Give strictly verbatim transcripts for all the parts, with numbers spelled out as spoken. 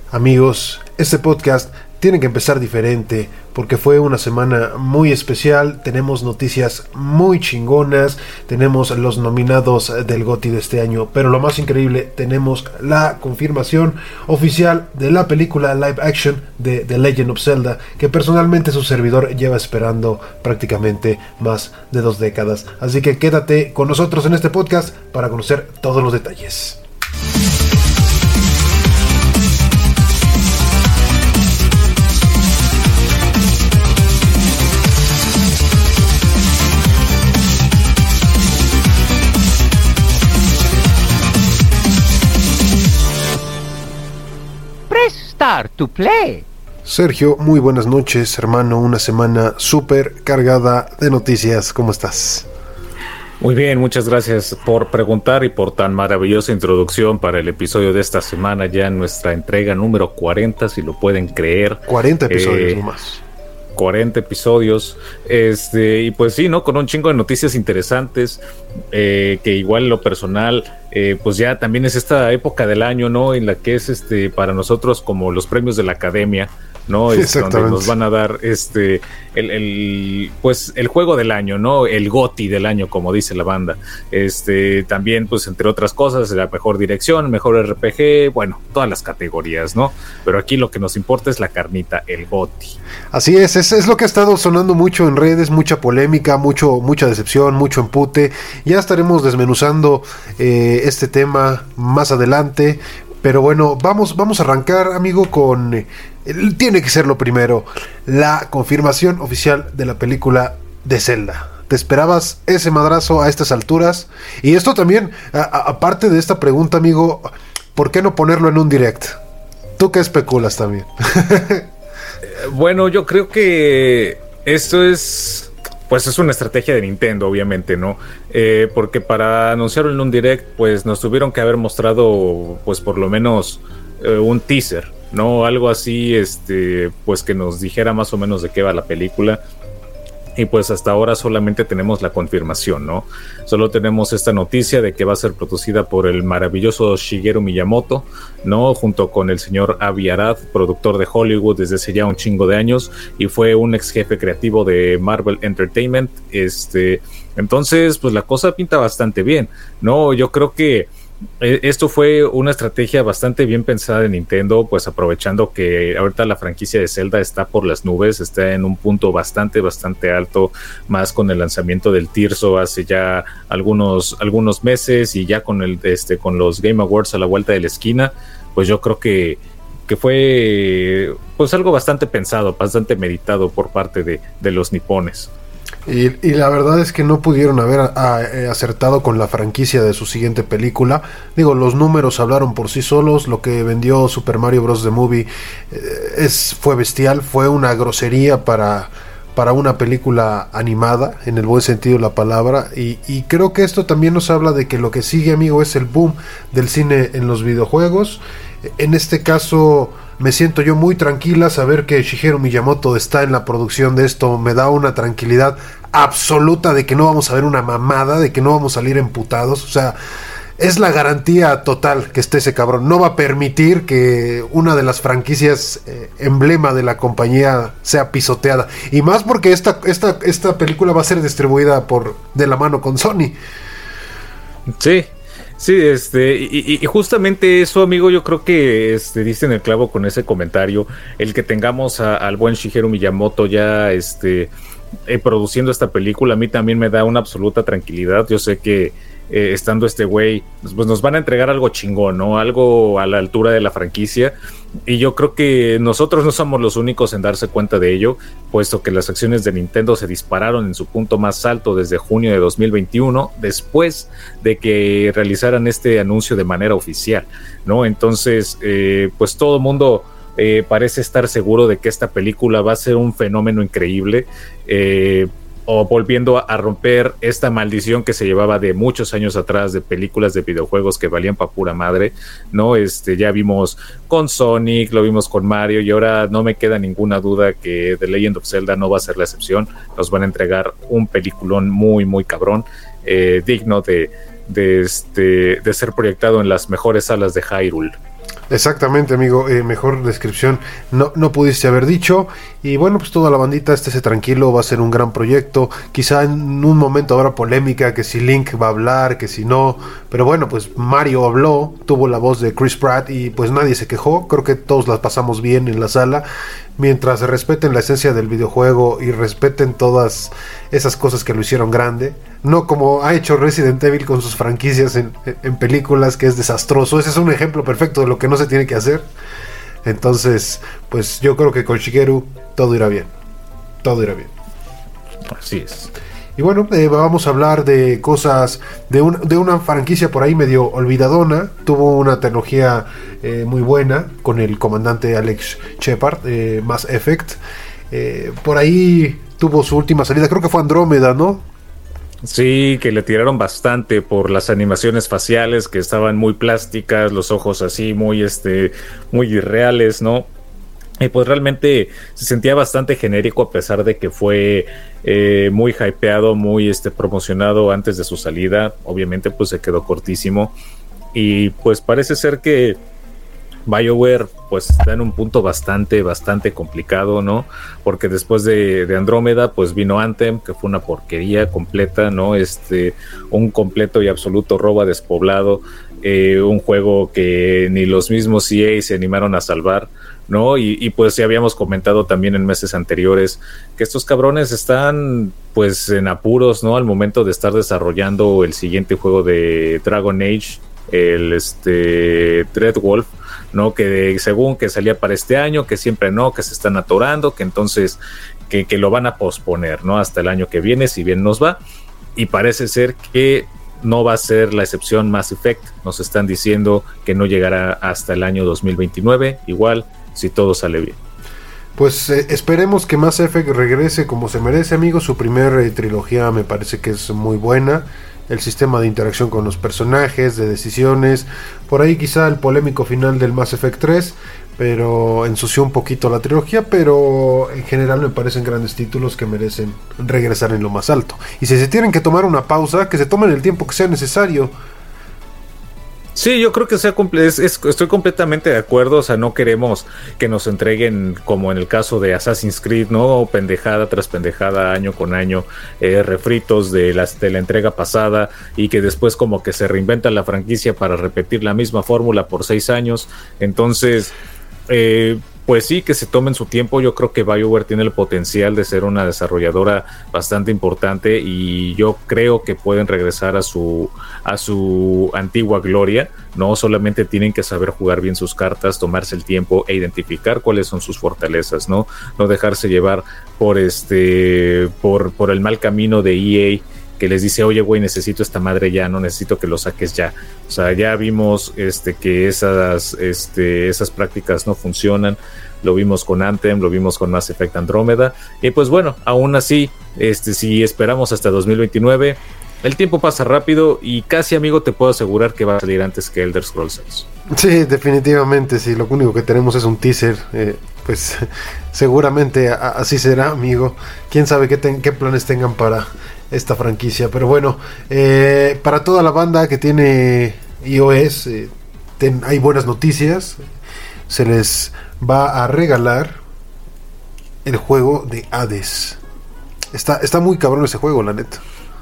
Amigos, este podcast tiene que empezar diferente porque fue una semana muy especial. Tenemos noticias muy chingonas, tenemos los nominados del GOTY de este año, pero lo más increíble, tenemos la confirmación oficial de la película live action de The Legend of Zelda, que personalmente su servidor lleva esperando prácticamente más de dos décadas. Así que quédate con nosotros en este podcast para conocer todos los detalles. Start to play. Sergio, muy buenas noches, hermano. Una semana súper cargada de noticias. ¿Cómo estás? Muy bien, muchas gracias por preguntar y por tan maravillosa introducción para el episodio de esta semana, ya en nuestra entrega número cuarenta, si lo pueden creer. cuarenta episodios eh, nomás. cuarenta episodios, este, y pues sí, ¿no? Con un chingo de noticias interesantes, eh, que igual en lo personal, eh, pues ya también es esta época del año, ¿no? En la que es este para nosotros como los premios de la academia, ¿no? Es donde nos van a dar este el, el pues el juego del año, ¿no? El GOTY del año, como dice la banda. Este también, pues entre otras cosas, la mejor dirección, mejor R P G, bueno, todas las categorías, ¿no? Pero aquí lo que nos importa es la carnita, el GOTY. Así es, es, es lo que ha estado sonando mucho en redes, mucha polémica, mucho, mucha decepción, mucho empute. Ya estaremos desmenuzando eh, este tema más adelante. Pero bueno, vamos, vamos a arrancar, amigo, con... Eh, tiene que ser lo primero, la confirmación oficial de la película de Zelda. ¿Te esperabas ese madrazo a estas alturas? Y esto también, a, a, aparte de esta pregunta, amigo, ¿por qué no ponerlo en un direct? ¿Tú qué especulas también? Bueno, yo creo que esto es... Pues es una estrategia de Nintendo, obviamente, ¿no? Eh, porque para anunciarlo en un direct, pues nos tuvieron que haber mostrado, pues por lo menos eh, un teaser, ¿no? Algo así, este, pues que nos dijera más o menos de qué va la película. Y pues hasta ahora solamente tenemos la confirmación, ¿no? Solo tenemos esta noticia de que va a ser producida por el maravilloso Shigeru Miyamoto, ¿no? Junto con el señor Avi Arad, productor de Hollywood desde hace ya un chingo de años, y fue un ex jefe creativo de Marvel Entertainment. Este, entonces, pues la cosa pinta bastante bien, ¿no? Yo creo que esto fue una estrategia bastante bien pensada de Nintendo, pues aprovechando que ahorita la franquicia de Zelda está por las nubes, está en un punto bastante, bastante alto, más con el lanzamiento del Tirso hace ya algunos, algunos meses y ya con el este con los Game Awards a la vuelta de la esquina. Pues yo creo que, que fue pues algo bastante pensado, bastante meditado por parte de, de los nipones. Y, y la verdad es que no pudieron haber a, a, acertado con la franquicia de su siguiente película. Digo, los números hablaron por sí solos. Lo que vendió Super Mario Bros. The Movie eh, es, fue bestial. Fue una grosería para, para una película animada, en el buen sentido de la palabra. Y, y creo que esto también nos habla de que lo que sigue, amigo, es el boom del cine en los videojuegos. En este caso... me siento yo muy tranquila saber que Shigeru Miyamoto está en la producción de esto. Me da una tranquilidad absoluta de que no vamos a ver una mamada, de que no vamos a salir emputados. O sea, es la garantía total que esté ese cabrón. No va a permitir que una de las franquicias eh, emblema de la compañía sea pisoteada. Y más porque esta, esta, esta película va a ser distribuida por de la mano con Sony. Sí. Sí, este, y, y justamente eso, amigo, yo creo que este, diste en el clavo con ese comentario, el que tengamos a, al buen Shigeru Miyamoto ya este, eh, produciendo esta película, a mí también me da una absoluta tranquilidad. Yo sé que eh, estando este güey, pues nos van a entregar algo chingón, ¿no? Algo a la altura de la franquicia, y yo creo que nosotros no somos los únicos en darse cuenta de ello, puesto que las acciones de Nintendo se dispararon en su punto más alto desde junio de dos mil veintiuno, después de que realizaran este anuncio de manera oficial, ¿no? Entonces, eh, pues todo el mundo eh, parece estar seguro de que esta película va a ser un fenómeno increíble, eh, o volviendo a romper esta maldición que se llevaba de muchos años atrás de películas de videojuegos que valían pa' pura madre, ¿no? Este, ya vimos con Sonic, lo vimos con Mario, y ahora no me queda ninguna duda que The Legend of Zelda no va a ser la excepción. Nos van a entregar un peliculón muy, muy cabrón, eh, digno de, de, este, de ser proyectado en las mejores salas de Hyrule. Exactamente, amigo, eh, mejor descripción no, no pudiste haber dicho. Y bueno, pues toda la bandita, estése tranquilo, va a ser un gran proyecto. Quizá en un momento habrá polémica, que si Link va a hablar, que si no. Pero bueno, pues Mario habló, tuvo la voz de Chris Pratt y pues nadie se quejó. Creo que todos la pasamos bien en la sala. Mientras respeten la esencia del videojuego y respeten todas esas cosas que lo hicieron grande. No como ha hecho Resident Evil con sus franquicias en, en películas, que es desastroso. Ese es un ejemplo perfecto de lo que no se tiene que hacer. Entonces, pues yo creo que con Shigeru todo irá bien. Todo irá bien. Así es. Y bueno, eh, vamos a hablar de cosas, de, un, de una franquicia por ahí medio olvidadona. Tuvo una tecnología eh, muy buena con el comandante Alex Shepard, eh, Mass Effect. Eh, por ahí tuvo su última salida, creo que fue Andrómeda, ¿no? Sí, que le tiraron bastante por las animaciones faciales que estaban muy plásticas, los ojos así muy, este, muy irreales, ¿no? Y pues realmente se sentía bastante genérico a pesar de que fue eh, muy hypeado, muy este, promocionado antes de su salida. Obviamente pues se quedó cortísimo y pues parece ser que BioWare pues está en un punto bastante, bastante complicado, ¿no? Porque después de, de Andrómeda pues vino Anthem, que fue una porquería completa, ¿no? Este, un completo y absoluto robo a despoblado, eh, un juego que ni los mismos E A se animaron a salvar, ¿no? Y, y pues ya habíamos comentado también en meses anteriores que estos cabrones están pues en apuros, ¿no? Al momento de estar desarrollando el siguiente juego de Dragon Age, el este Dreadwolf, ¿no? Que según que salía para este año, que siempre no, que se están atorando, que entonces que, que lo van a posponer, ¿no? Hasta el año que viene, si bien nos va. Y parece ser que no va a ser la excepción Mass Effect. Nos están diciendo que no llegará hasta el año dos mil veintinueve, igual, si todo sale bien. Pues eh, esperemos que Mass Effect regrese como se merece, amigo. Su primer eh, trilogía me parece que es muy buena. El sistema de interacción con los personajes, de decisiones. Por ahí quizá el polémico final del Mass Effect tres, pero ensució un poquito la trilogía, pero en general me parecen grandes títulos que merecen regresar en lo más alto. Y si se tienen que tomar una pausa, que se tomen el tiempo que sea necesario. Sí, yo creo que sea comple- es, es, estoy completamente de acuerdo. O sea, no queremos que nos entreguen, como en el caso de Assassin's Creed, ¿no? Pendejada tras pendejada, año con año, eh, refritos de, las, de la entrega pasada, y que después como que se reinventa la franquicia para repetir la misma fórmula por seis años. Entonces, eh, pues sí, que se tomen su tiempo. Yo creo que BioWare tiene el potencial de ser una desarrolladora bastante importante, y yo creo que pueden regresar a su a su antigua gloria. No solamente tienen que saber jugar bien sus cartas, tomarse el tiempo e identificar cuáles son sus fortalezas, no no dejarse llevar por este por por el mal camino de E A, que les dice, oye, güey, necesito esta madre ya, no necesito que lo saques ya. O sea, ya vimos este, que esas, este, esas prácticas no funcionan. Lo vimos con Anthem, lo vimos con Mass Effect Andrómeda. Y pues bueno, aún así, este, si esperamos hasta dos mil veintinueve, el tiempo pasa rápido y casi, amigo, te puedo asegurar que va a salir antes que Elder Scrolls seis. Sí, definitivamente, sí. Lo único que tenemos es un teaser. Eh, pues seguramente a, así será, amigo. Quién sabe qué, ten, qué planes tengan para esta franquicia. Pero bueno, eh, para toda la banda que tiene iOS, eh, ten, hay buenas noticias. Se les va a regalar el juego de Hades. Está, está muy cabrón ese juego, la neta.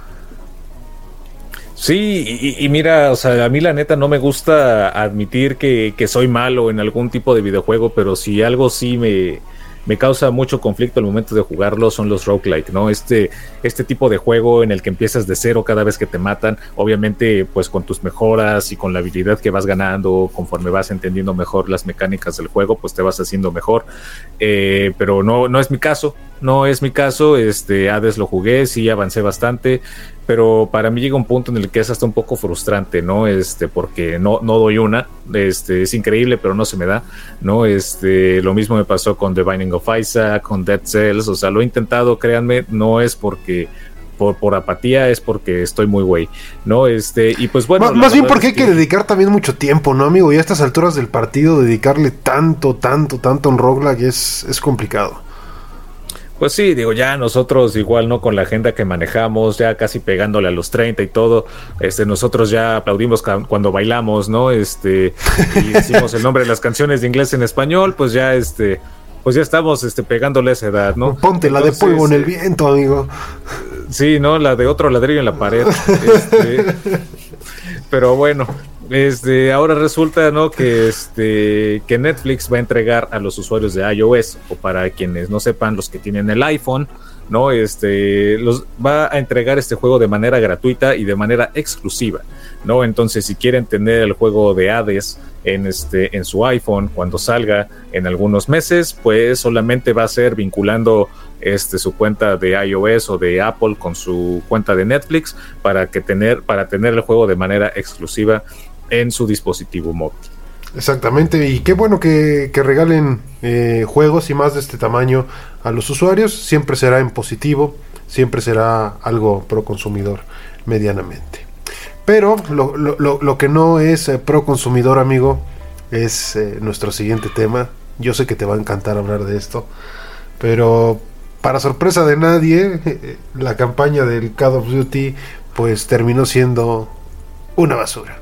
Sí, y, y mira, o sea, a mí la neta no me gusta admitir que, que soy malo en algún tipo de videojuego, pero si algo sí me, me causa mucho conflicto al momento de jugarlo son los roguelike, ¿no? Este, este tipo de juego en el que empiezas de cero cada vez que te matan, obviamente pues con tus mejoras y con la habilidad que vas ganando, conforme vas entendiendo mejor las mecánicas del juego, pues te vas haciendo mejor, eh, pero no, no es mi caso, no es mi caso. Este, Hades lo jugué, sí avancé bastante, pero para mí llega un punto en el que es hasta un poco frustrante, ¿no? Este, porque no, no doy una, este, es increíble, pero no se me da, ¿no? Este, lo mismo me pasó con The Binding of Isaac, con Dead Cells, o sea, lo he intentado, créanme, no es porque por, por apatía, es porque estoy muy güey, ¿no? Este, y pues bueno. Más, más bien porque hay que... que dedicar también mucho tiempo, ¿no, amigo? Y a estas alturas del partido, dedicarle tanto, tanto, tanto a un roguelike es, es complicado. Pues sí, digo, ya nosotros igual, ¿no? Con la agenda que manejamos, ya casi pegándole a los treinta y todo, este, nosotros ya aplaudimos ca- cuando bailamos, ¿no? Este, y decimos el nombre de las canciones de inglés en español, pues ya, este, pues ya estamos, este, pegándole a esa edad, ¿no? Ponte la Entonces, de polvo en el eh, viento, amigo. Sí, ¿no? La de otro ladrillo en la pared. Este, pero bueno, este, ahora resulta, ¿no? Que este, que Netflix va a entregar a los usuarios de iOS, o para quienes no sepan, los que tienen el iPhone, ¿no? Este, los va a entregar este juego de manera gratuita y de manera exclusiva, ¿no? Entonces, si quieren tener el juego de Hades en este, en su iPhone cuando salga en algunos meses, pues solamente va a ser vinculando este, su cuenta de iOS o de Apple con su cuenta de Netflix para que tener, para tener el juego de manera exclusiva en su dispositivo móvil. Exactamente, y qué bueno que, que regalen eh, juegos y más de este tamaño a los usuarios. Siempre será en positivo, siempre será algo pro consumidor medianamente. Pero lo, lo, lo, lo que no es eh, pro consumidor, amigo, es eh, nuestro siguiente tema. Yo sé que te va a encantar hablar de esto, pero para sorpresa de nadie, eh, la campaña del Call of Duty pues terminó siendo una basura.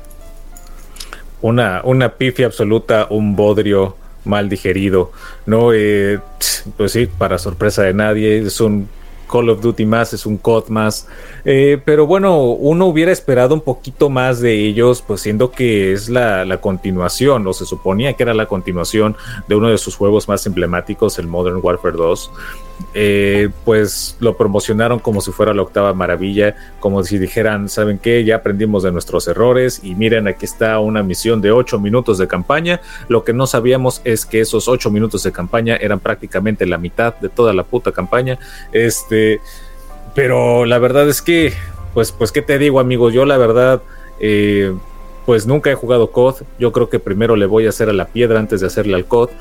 Una, una pifia absoluta, un bodrio mal digerido, ¿no? Eh, pues sí, para sorpresa de nadie, es un Call of Duty más, es un C O D más, eh, pero bueno, uno hubiera esperado un poquito más de ellos, pues siendo que es la, la continuación, o se suponía que era la continuación de uno de sus juegos más emblemáticos, el Modern Warfare dos. Eh, pues lo promocionaron como si fuera la octava maravilla, como si dijeran, ¿saben qué? Ya aprendimos de nuestros errores y miren, aquí está una misión de ocho minutos de campaña. Lo que no sabíamos es que esos ocho minutos de campaña eran prácticamente la mitad de toda la puta campaña. Este, pero la verdad es que, pues, pues ¿qué te digo, amigo? Yo la verdad, eh, pues nunca he jugado C O D. Yo creo que primero le voy a hacer a la piedra antes de hacerle al C O D.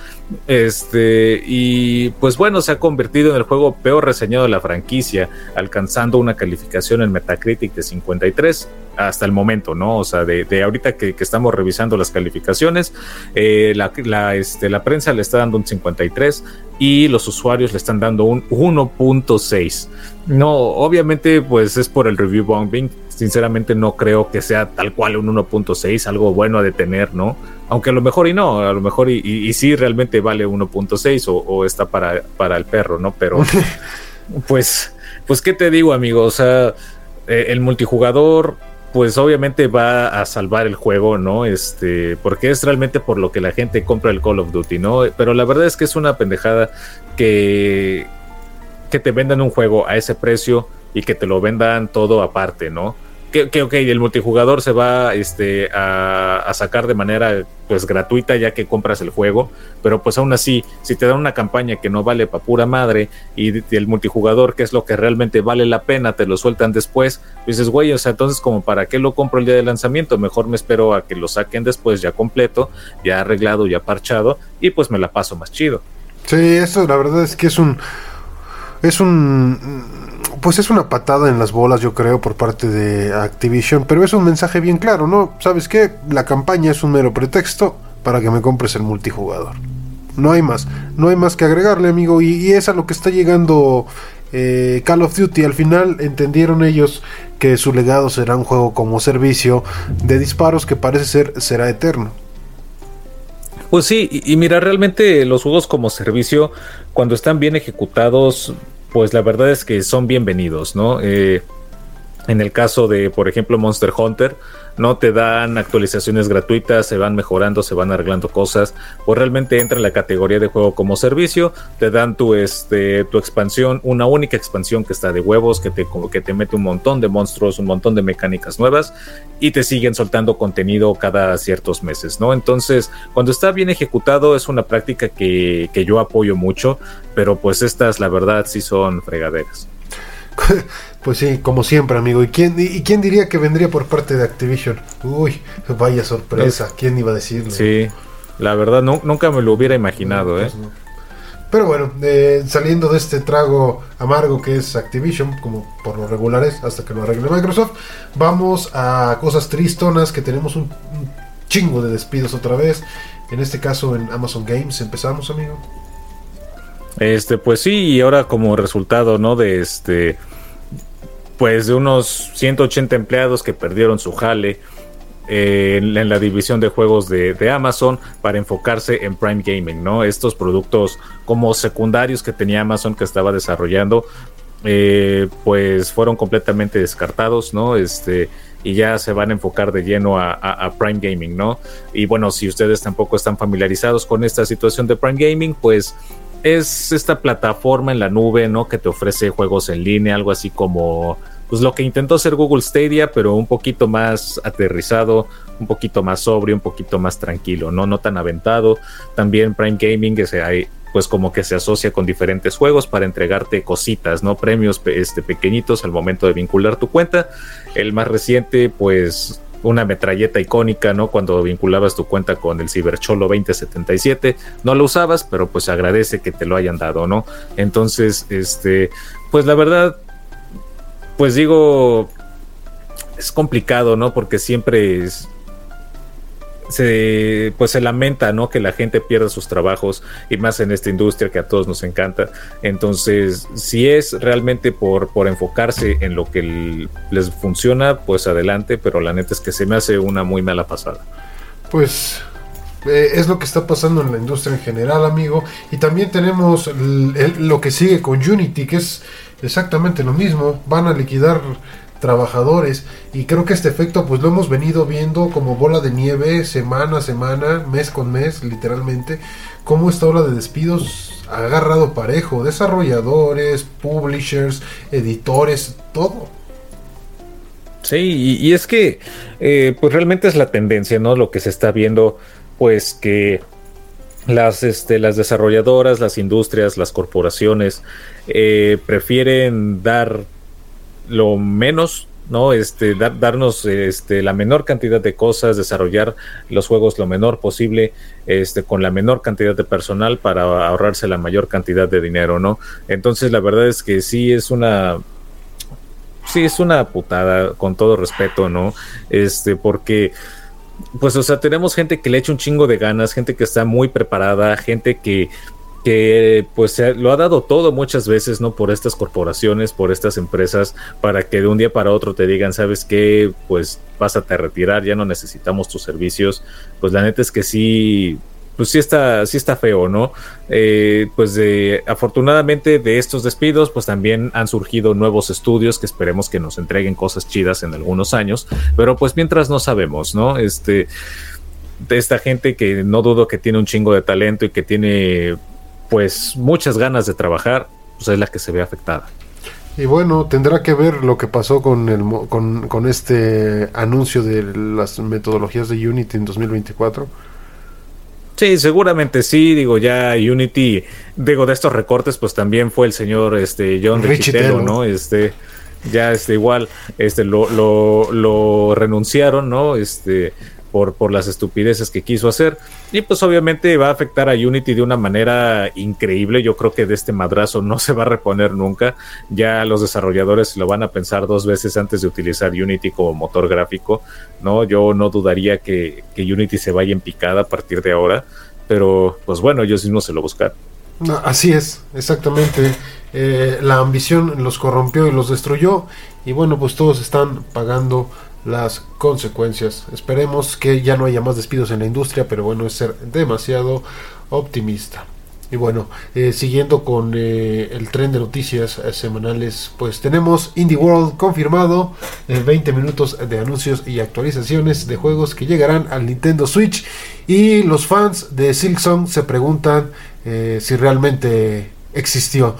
Este, y pues bueno, se ha convertido en el juego peor reseñado de la franquicia, alcanzando una calificación en Metacritic de cincuenta y tres hasta el momento, ¿no? O sea, de, de ahorita que, que estamos revisando las calificaciones, eh, la, la, este, la prensa le está dando un cincuenta y tres y los usuarios le están dando un uno punto seis. No, obviamente, pues es por el review bombing. Sinceramente no creo que sea tal cual un uno punto seis, algo bueno a detener, ¿no? Aunque a lo mejor y no, a lo mejor y, y, y sí realmente vale uno punto seis o, o está para, para el perro, ¿no? Pero pues, pues ¿qué te digo, amigo? O sea, eh, el multijugador pues obviamente va a salvar el juego, ¿no? Este, porque es realmente por lo que la gente compra el Call of Duty, ¿no? Pero la verdad es que es una pendejada que, que te vendan un juego a ese precio y que te lo vendan todo aparte, ¿no? Que, que ok, el multijugador se va este, a, a sacar de manera pues gratuita ya que compras el juego, pero pues aún así, si te dan una campaña que no vale pa' pura madre y, y el multijugador, que es lo que realmente vale la pena, te lo sueltan después, dices, güey, o sea, entonces como para qué lo compro el día de lanzamiento, mejor me espero a que lo saquen después ya completo, ya arreglado, ya parchado, y pues me la paso más chido. Sí, eso la verdad es que es un... Es un... Pues es una patada en las bolas, yo creo, por parte de Activision, pero es un mensaje bien claro, ¿no? ¿Sabes qué? La campaña es un mero pretexto para que me compres el multijugador. No hay más, no hay más que agregarle, amigo, y, y es a lo que está llegando eh, Call of Duty. Al final entendieron ellos que su legado será un juego como servicio de disparos que parece ser será eterno. Pues sí, y, y mira, realmente los juegos como servicio, cuando están bien ejecutados, pues la verdad es que son bienvenidos, ¿no? Eh, en el caso de, por ejemplo, Monster Hunter, no te dan actualizaciones gratuitas, se van mejorando, se van arreglando cosas, pues realmente entra en la categoría de juego como servicio, te dan tu, este, tu expansión, una única expansión que está de huevos, que te, que te mete un montón de monstruos, un montón de mecánicas nuevas, y te siguen soltando contenido cada ciertos meses, ¿no? Entonces, cuando está bien ejecutado, es una práctica que, que yo apoyo mucho, pero pues estas, la verdad, sí son fregaderas. Pues sí, como siempre, amigo. ¿Y quién, y, y quién diría que vendría por parte de Activision? Uy, vaya sorpresa. Es, ¿quién iba a decirlo? Sí, la verdad no, nunca me lo hubiera imaginado, no, pues ¿eh? No. Pero bueno, eh, saliendo de este trago amargo que es Activision, como por lo regular es, hasta que lo arregle Microsoft, vamos a cosas tristonas, que tenemos un, un chingo de despidos otra vez. En este caso en Amazon Games. Empezamos, amigo. Este, pues sí, y ahora como resultado, ¿no? De este, pues de unos ciento ochenta empleados que perdieron su jale eh, en, en la división de juegos de, de Amazon para enfocarse en Prime Gaming, ¿no? Estos productos como secundarios que tenía Amazon que estaba desarrollando, eh, pues fueron completamente descartados, ¿no? Este, y ya se van a enfocar de lleno a, a, a Prime Gaming, ¿no? Y bueno, si ustedes tampoco están familiarizados con esta situación de Prime Gaming, pues es esta plataforma en la nube, ¿no? Que te ofrece juegos en línea, algo así como pues lo que intentó hacer Google Stadia, pero un poquito más aterrizado, un poquito más sobrio, un poquito más tranquilo, ¿no? No tan aventado. También Prime Gaming es ahí, pues como que se asocia con diferentes juegos para entregarte cositas, ¿no? Premios este, pequeñitos al momento de vincular tu cuenta. El más reciente, pues una metralleta icónica, ¿no? Cuando vinculabas tu cuenta con el Cybercholo veinte setenta y siete, no lo usabas, pero pues agradece que te lo hayan dado, ¿no? Entonces, este, pues la verdad, pues digo, es complicado, ¿no? Porque siempre es, se, pues se lamenta, ¿no? Que la gente pierda sus trabajos, y más en esta industria que a todos nos encanta. Entonces, si es realmente por, por enfocarse en lo que l- les funciona, pues adelante, pero la neta es que se me hace una muy mala pasada. Pues eh, es lo que está pasando en la industria en general, amigo. Y también tenemos el- el- lo que sigue con Unity, que es exactamente lo mismo. Van a liquidar trabajadores, y creo que este efecto pues lo hemos venido viendo como bola de nieve, semana a semana, mes con mes, literalmente, cómo esta ola de despidos ha agarrado parejo, desarrolladores, publishers, editores, todo. Sí, y, y es que eh, pues realmente es la tendencia, ¿no? Lo que se está viendo, pues que las, este, las desarrolladoras, las industrias, las corporaciones eh, prefieren dar lo menos, ¿no? Este, dar, darnos este, la menor cantidad de cosas, desarrollar los juegos lo menor posible, este, con la menor cantidad de personal para ahorrarse la mayor cantidad de dinero, ¿no? Entonces la verdad es que sí es una sí es una putada, con todo respeto, ¿no? Este, porque pues, o sea, tenemos gente que le echa un chingo de ganas, gente que está muy preparada, gente que que pues se lo ha dado todo muchas veces, ¿no? Por estas corporaciones, por estas empresas, para que de un día para otro te digan, ¿sabes qué? Pues pásate a retirar, ya no necesitamos tus servicios. Pues la neta es que sí, pues sí está, sí está feo, ¿no? Eh, pues de, afortunadamente de estos despidos, pues también han surgido nuevos estudios que esperemos que nos entreguen cosas chidas en algunos años, pero pues mientras no sabemos, ¿no? Este, de esta gente que no dudo que tiene un chingo de talento y que tiene pues muchas ganas de trabajar, pues es la que se ve afectada. Y bueno, tendrá que ver lo que pasó con el mo- con, con este anuncio de las metodologías de Unity en dos mil veinticuatro. Sí, seguramente sí, digo, ya Unity, digo, de estos recortes, pues también fue el señor este John Richitello, ¿no? Este, ya este igual, este lo, lo, lo renunciaron, ¿no? Este, por, por las estupideces que quiso hacer. Y pues obviamente va a afectar a Unity de una manera increíble. Yo creo que de este madrazo no se va a reponer nunca. Ya los desarrolladores lo van a pensar dos veces antes de utilizar Unity como motor gráfico, ¿no? Yo no dudaría que, que Unity se vaya en picada a partir de ahora. Pero pues bueno, ellos mismos se lo buscaron. No, así es, exactamente. Eh, la ambición los corrompió y los destruyó. Y bueno, pues todos están pagando las consecuencias. Esperemos que ya no haya más despidos en la industria, pero bueno, es ser demasiado optimista. Y bueno, eh, siguiendo con eh, el tren de noticias eh, semanales, pues tenemos Indie World confirmado, eh, veinte minutos de anuncios y actualizaciones de juegos que llegarán al Nintendo Switch, y los fans de Silksong se preguntan eh, si realmente existió.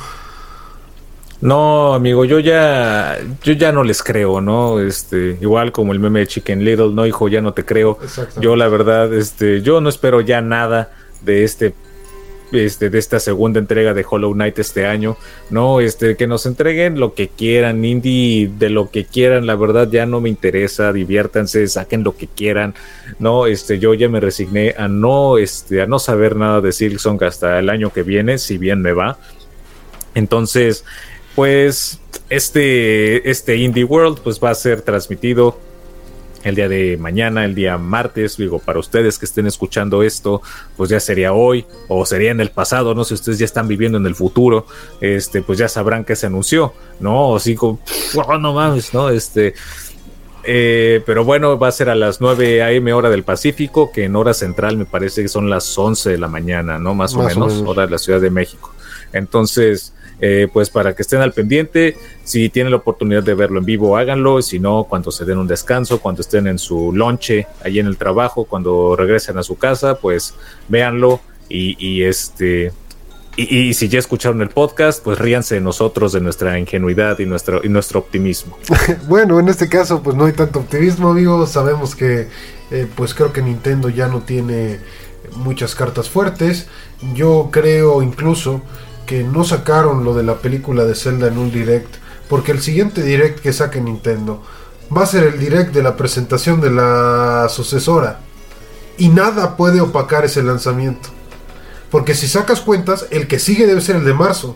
No, amigo, yo ya, yo ya no les creo, ¿no? Este, igual como el meme de Chicken Little, no, hijo, ya no te creo. Yo la verdad, este, yo no espero ya nada de este, este, de esta segunda entrega de Hollow Knight este año, no, este, que nos entreguen lo que quieran, indie, de lo que quieran, la verdad ya no me interesa, diviértanse, saquen lo que quieran, no, este, yo ya me resigné a no, este, a no saber nada de Silksong hasta el año que viene, si bien me va. Entonces, pues este, este Indie World pues va a ser transmitido el día de mañana, el día martes. Digo, para ustedes que estén escuchando esto, pues ya sería hoy o sería en el pasado, no sé, si ustedes ya están viviendo en el futuro, este, pues ya sabrán que se anunció, ¿no? O sí, como, oh, no mames, ¿no? Este, eh, pero bueno, va a ser a las nueve a eme hora del Pacífico, que en hora central me parece que son las once de la mañana, ¿no? Más, Más o, menos, o menos, hora de la Ciudad de México. Entonces, Eh, pues para que estén al pendiente, si tienen la oportunidad de verlo en vivo, háganlo, si no, cuando se den un descanso, cuando estén en su lonche, ahí en el trabajo, cuando regresen a su casa, pues véanlo y, y este... Y, y si ya escucharon el podcast, pues ríanse de nosotros, de nuestra ingenuidad y nuestro, y nuestro optimismo. Bueno, en este caso pues no hay tanto optimismo, amigos. Sabemos que eh, pues creo que Nintendo ya no tiene muchas cartas fuertes. Yo creo incluso que no sacaron lo de la película de Zelda en un direct, porque el siguiente direct que saque Nintendo va a ser el direct de la presentación de la sucesora, y nada puede opacar ese lanzamiento, porque si sacas cuentas, el que sigue debe ser el de marzo.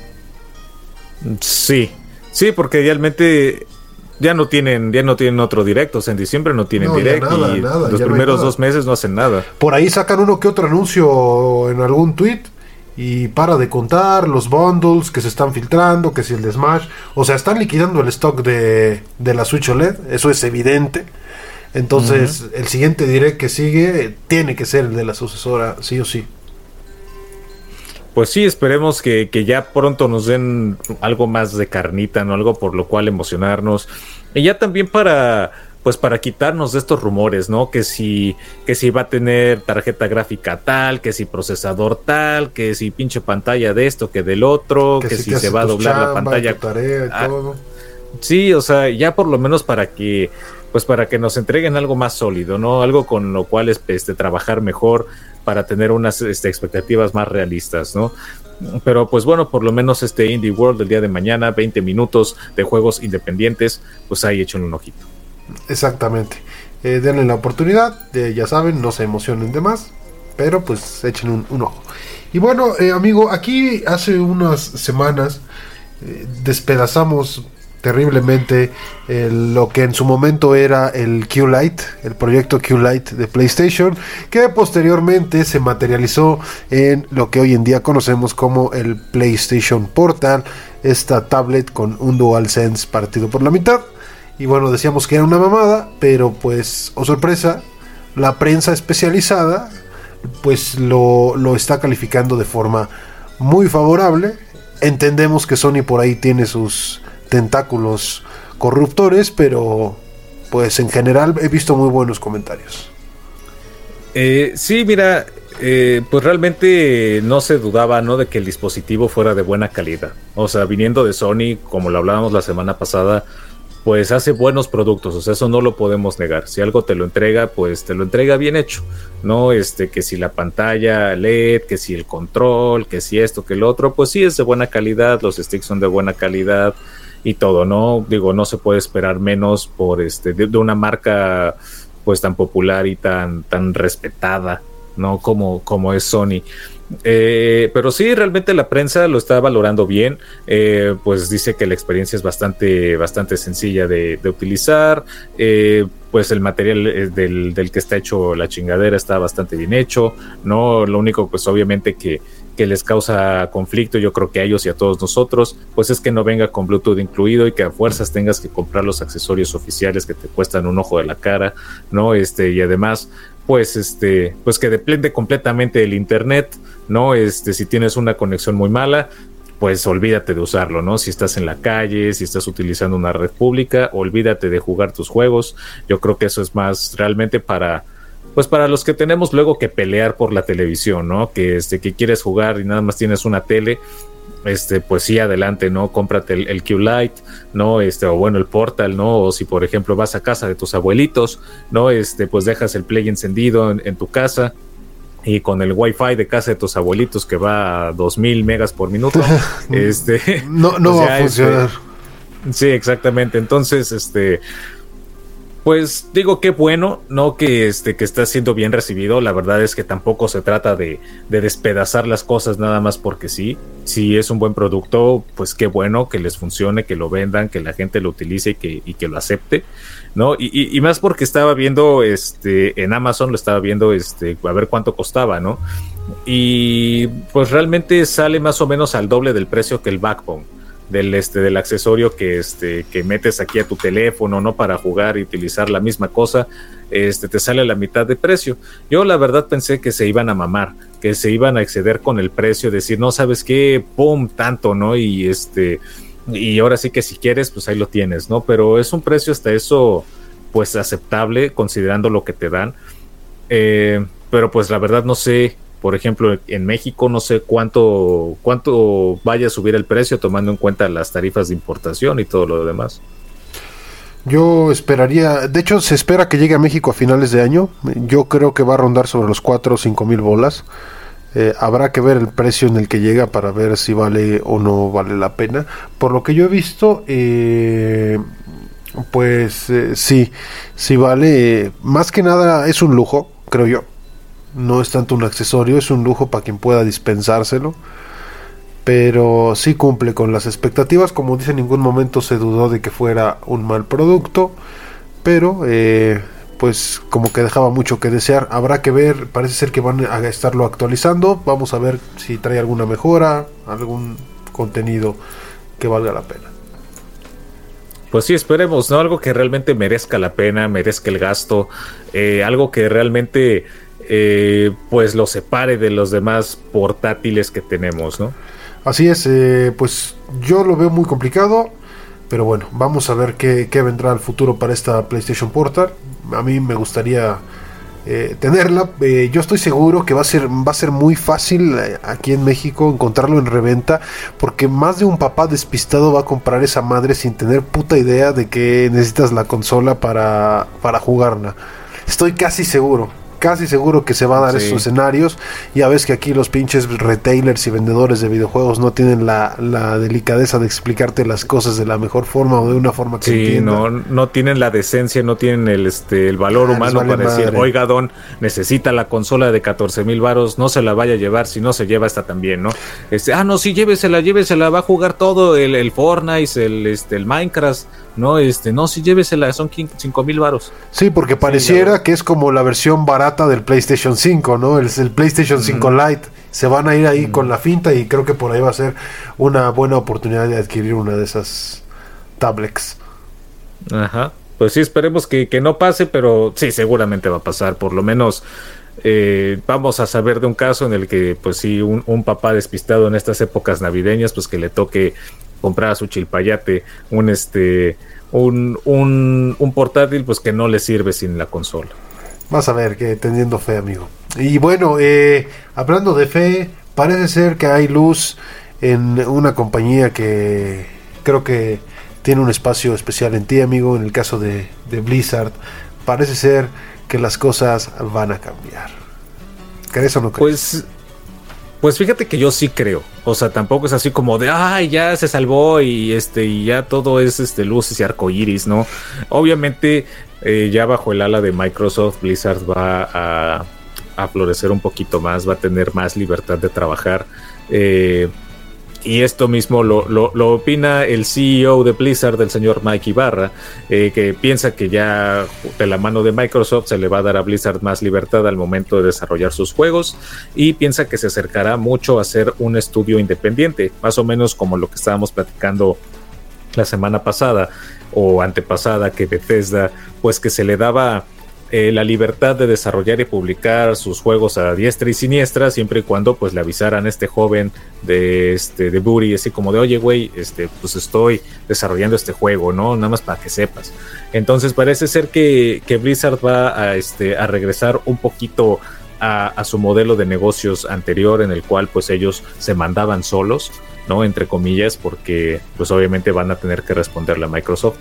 Sí, sí, porque realmente ya no tienen, ya no tienen otro direct, o sea, en diciembre no tienen no, direct, nada, y nada, los primeros no dos meses no hacen nada. Por ahí sacan uno que otro anuncio en algún tweet y para de contar los bundles que se están filtrando, que si el de Smash, o sea, están liquidando el stock de, de la Switch O L E D, eso es evidente. Entonces, uh-huh. el siguiente direct que sigue tiene que ser el de la sucesora, sí o sí. Pues sí, esperemos que, que ya pronto nos den algo más de carnita, ¿no? Algo por lo cual emocionarnos. Y ya también para, pues para quitarnos de estos rumores, ¿no? Que si, que si va a tener tarjeta gráfica tal, que si procesador tal, que si pinche pantalla de esto, que del otro, que, que si, si se va a doblar chamba, la pantalla. Tarea y ah, todo. Sí, o sea, ya por lo menos para que, pues para que nos entreguen algo más sólido, ¿no? Algo con lo cual este, trabajar mejor, para tener unas este, expectativas más realistas, ¿no? Pero pues bueno, por lo menos este Indie World del día de mañana, veinte minutos de juegos independientes, pues ahí echen un ojito. Exactamente, eh, denle la oportunidad, eh, ya saben, no se emocionen de más, pero pues echen un, un ojo. Y bueno, eh, amigo, aquí hace unas semanas eh, despedazamos terriblemente eh, lo que en su momento era el Q-Lite, el proyecto Q-Lite de PlayStation, que posteriormente se materializó en lo que hoy en día conocemos como el PlayStation Portal, esta tablet con un DualSense partido por la mitad. Y bueno, decíamos que era una mamada, pero pues, oh sorpresa, la prensa especializada pues lo, lo está calificando de forma muy favorable. Entendemos que Sony por ahí tiene sus tentáculos corruptores, pero pues en general he visto muy buenos comentarios. Eh, sí, mira, eh, pues realmente no se dudaba, ¿no?, de que el dispositivo fuera de buena calidad. O sea, viniendo de Sony, como lo hablábamos la semana pasada, pues hace buenos productos, o sea, eso no lo podemos negar. Si algo te lo entrega, pues te lo entrega bien hecho, ¿no? Este, que si la pantalla L E D, que si el control, que si esto, que el otro, pues sí es de buena calidad, los sticks son de buena calidad y todo, ¿no? Digo, no se puede esperar menos por este de, de una marca pues tan popular y tan, tan respetada, ¿no? Como, como es Sony. Eh, pero sí, realmente la prensa lo está valorando bien. Eh, pues dice que la experiencia es bastante, bastante sencilla de, de utilizar. Eh, pues el material del, del que está hecho la chingadera está bastante bien hecho, ¿no? Lo único, pues obviamente que, que les causa conflicto, yo creo que a ellos y a todos nosotros, pues es que no venga con Bluetooth incluido y que a fuerzas tengas que comprar los accesorios oficiales que te cuestan un ojo de la cara, ¿no? Este, y además, pues este, pues que depende completamente del internet, ¿no? Este, si tienes una conexión muy mala, pues olvídate de usarlo, ¿no? Si estás en la calle, si estás utilizando una red pública, olvídate de jugar tus juegos. Yo creo que eso es más realmente para, pues para los que tenemos luego que pelear por la televisión, ¿no? Que este, que quieres jugar y nada más tienes una tele, este, pues sí, adelante, ¿no? Cómprate el, el Q-Lite, ¿no? Este, o bueno, el Portal, ¿no? O si por ejemplo vas a casa de tus abuelitos, ¿no? Este, pues dejas el Play encendido en, en tu casa y con el Wi-Fi de casa de tus abuelitos que va a dos mil megas por minuto, este, no, no pues va a funcionar. Este, sí, exactamente. Entonces, este, Pues digo qué bueno, no que este que está siendo bien recibido. La verdad es que tampoco se trata de, de despedazar las cosas nada más porque sí. Si es un buen producto, pues qué bueno que les funcione, que lo vendan, que la gente lo utilice y que, y que lo acepte, ¿no? Y, y, y más porque estaba viendo este en Amazon, lo estaba viendo este a ver cuánto costaba, ¿no? Y pues realmente sale más o menos al doble del precio que el Backbone. Del este del accesorio que este que metes aquí a tu teléfono, no, para jugar y utilizar la misma cosa, este te sale a la mitad de precio. Yo la verdad pensé que se iban a mamar, que se iban a exceder con el precio, decir, no, sabes qué, pum, tanto, ¿no? Y este y ahora sí que si quieres, pues ahí lo tienes, ¿no? Pero es un precio hasta eso pues aceptable considerando lo que te dan. Eh, pero pues la verdad no sé. Por ejemplo, en México no sé cuánto cuánto vaya a subir el precio tomando en cuenta las tarifas de importación y todo lo demás. Yo esperaría, de hecho se espera que llegue a México a finales de año. Yo creo que va a rondar sobre los cuatro o cinco mil bolas. Eh, habrá que ver el precio en el que llega para ver si vale o no vale la pena. Por lo que yo he visto, eh, pues eh, sí, sí vale. Eh, más que nada es un lujo, creo yo. No es tanto un accesorio, es un lujo para quien pueda dispensárselo. Pero sí cumple con las expectativas. Como dice, en ningún momento se dudó de que fuera un mal producto. Pero eh, pues como que dejaba mucho que desear. Habrá que ver, parece ser que van a estarlo actualizando. Vamos a ver si trae alguna mejora, algún contenido que valga la pena. Pues sí, esperemos, ¿no? Algo que realmente merezca la pena, merezca el gasto. Eh, algo que realmente... Eh, pues lo separe de los demás portátiles que tenemos, ¿no? Así es, eh, pues yo lo veo muy complicado, pero bueno, vamos a ver qué, qué vendrá al futuro para esta PlayStation Portal. A mí me gustaría eh, tenerla. Eh, yo estoy seguro que va a ser va a ser muy fácil eh, aquí en México encontrarlo en reventa, porque más de un papá despistado va a comprar esa madre sin tener puta idea de que necesitas la consola para, para jugarla. Estoy casi seguro. Casi seguro que se va a dar sí. Estos escenarios. Ya ves que aquí los pinches retailers y vendedores de videojuegos no tienen la, la delicadeza de explicarte las cosas de la mejor forma o de una forma que sí, entienda. no, no tienen la decencia, no tienen el este el valor ah, humano vale para madre. Decir, oiga don, necesita la consola de catorce mil varos, no se la vaya a llevar, si no se lleva esta también, ¿no? Este, ah, no, sí, llévesela, llévesela, va a jugar todo, el, el Fortnite, el, este, el Minecraft, no, este, no, sí, llévesela, son cinco mil varos. Sí, porque pareciera sí, que es como la versión barata del PlayStation cinco, ¿no? Es el PlayStation cinco mm. Lite. Se van a ir ahí mm. con la finta y creo que por ahí va a ser una buena oportunidad de adquirir una de esas tablets. Ajá. Pues sí, esperemos que, que no pase, pero sí, seguramente va a pasar. Por lo menos eh, vamos a saber de un caso en el que, pues sí, un, un papá despistado en estas épocas navideñas, pues que le toque comprar a su chilpayate un este un, un, un portátil, pues que no le sirve sin la consola. Vas a ver, que teniendo fe, amigo. Y bueno, eh, hablando de fe, parece ser que hay luz en una compañía que creo que tiene un espacio especial en ti, amigo. En el caso de, de Blizzard, parece ser que las cosas van a cambiar. ¿Crees o no crees? Pues, pues fíjate que yo sí creo. O sea, tampoco es así como de, ay, ya se salvó y este y ya todo es este luces y arcoíris, ¿no? Obviamente, eh, ya bajo el ala de Microsoft, Blizzard va a, a florecer un poquito más, va a tener más libertad de trabajar. Eh, y esto mismo lo, lo, lo opina el C E O de Blizzard, el señor Mike Ibarra, eh, que piensa que ya de la mano de Microsoft se le va a dar a Blizzard más libertad al momento de desarrollar sus juegos, y piensa que se acercará mucho a ser un estudio independiente, más o menos como lo que estábamos platicando la semana pasada o antepasada, que Bethesda, pues que se le daba eh, la libertad de desarrollar y publicar sus juegos a diestra y siniestra, siempre y cuando pues le avisaran a este joven de este de Buri, así como de, oye güey, este pues estoy desarrollando este juego, ¿no? Nada más para que sepas. Entonces parece ser que, que Blizzard va a este a regresar un poquito a, a su modelo de negocios anterior, en el cual pues ellos se mandaban solos, ¿no? Entre comillas, porque pues obviamente van a tener que responderle a Microsoft.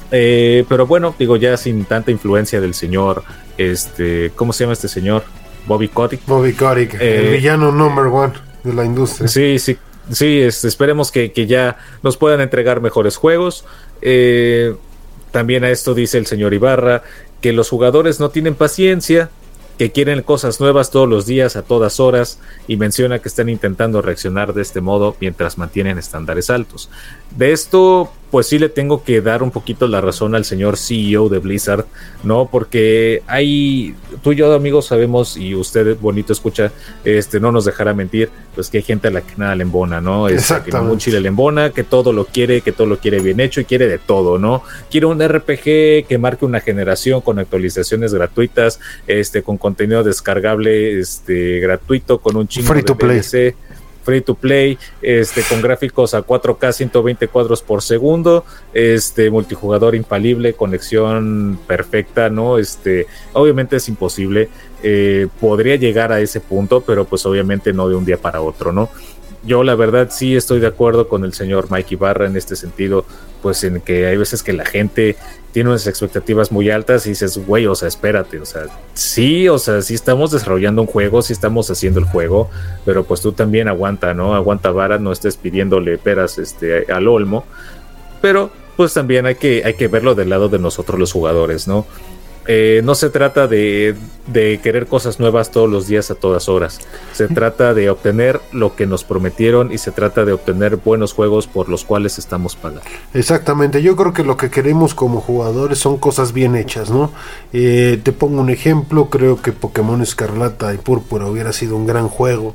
Eh, pero bueno, digo, ya sin tanta influencia del señor, este, ¿cómo se llama este señor? Bobby Kotick. Bobby Kotick, eh, el villano number one de la industria. Sí, sí, sí, este, esperemos que, que ya nos puedan entregar mejores juegos. Eh, también a esto dice el señor Ibarra, que los jugadores no tienen paciencia, que quieren cosas nuevas todos los días, a todas horas, y menciona que están intentando reaccionar de este modo mientras mantienen estándares altos. De esto, pues sí le tengo que dar un poquito la razón al señor C E O de Blizzard, ¿no? Porque hay, tú y yo, amigos, sabemos, y usted, bonito escucha, este, no nos dejará mentir, pues que hay gente a la que nada le embona, ¿no? Es que ningún chile le embona, que todo lo quiere, que todo lo quiere bien hecho y quiere de todo, ¿no? Quiere un R P G que marque una generación con actualizaciones gratuitas, este, con contenido descargable, este, gratuito, con un chingo free to de D L C. play. Free to play, este, con gráficos a cuatro K, ciento veinte cuadros por segundo, este, multijugador infalible, conexión perfecta, ¿no? Este, obviamente es imposible, eh, podría llegar a ese punto, pero pues obviamente no de un día para otro, ¿no? Yo la verdad sí estoy de acuerdo con el señor Mike Ibarra en este sentido, pues en que hay veces que la gente tiene unas expectativas muy altas y dices, güey, o sea, espérate, o sea, sí, o sea, sí estamos desarrollando un juego, sí estamos haciendo el juego, pero pues tú también aguanta, ¿no? Aguanta vara, no estés pidiéndole peras este, al olmo, pero pues también hay que, hay que verlo del lado de nosotros los jugadores, ¿no? Eh, no se trata de, de querer cosas nuevas todos los días a todas horas. Se trata de obtener lo que nos prometieron y se trata de obtener buenos juegos por los cuales estamos pagando. Exactamente, yo creo que lo que queremos como jugadores son cosas bien hechas, ¿no? Eh, te pongo un ejemplo, creo que Pokémon Escarlata y Púrpura hubiera sido un gran juego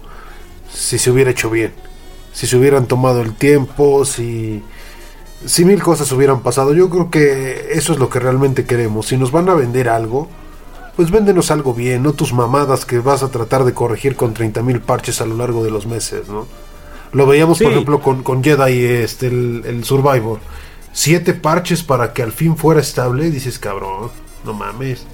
si se hubiera hecho bien, si se hubieran tomado el tiempo, si... Si mil cosas hubieran pasado. Yo creo que eso es lo que realmente queremos. Si nos van a vender algo, pues véndenos algo bien, no tus mamadas que vas a tratar de corregir con treinta mil parches a lo largo de los meses, ¿no? Lo veíamos, sí. Por ejemplo, con, con Jedi, este, el, el Survivor. Siete parches para que al fin fuera estable. Dices, cabrón, no mames.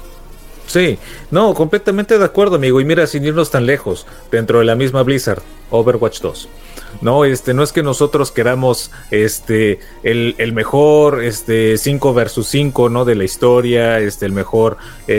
Sí, no, completamente de acuerdo, amigo. Y mira, sin irnos tan lejos, dentro de la misma Blizzard, Overwatch dos. No, este, no es que nosotros queramos este el, el mejor este cinco versus cinco, ¿no? De la historia, este, el mejor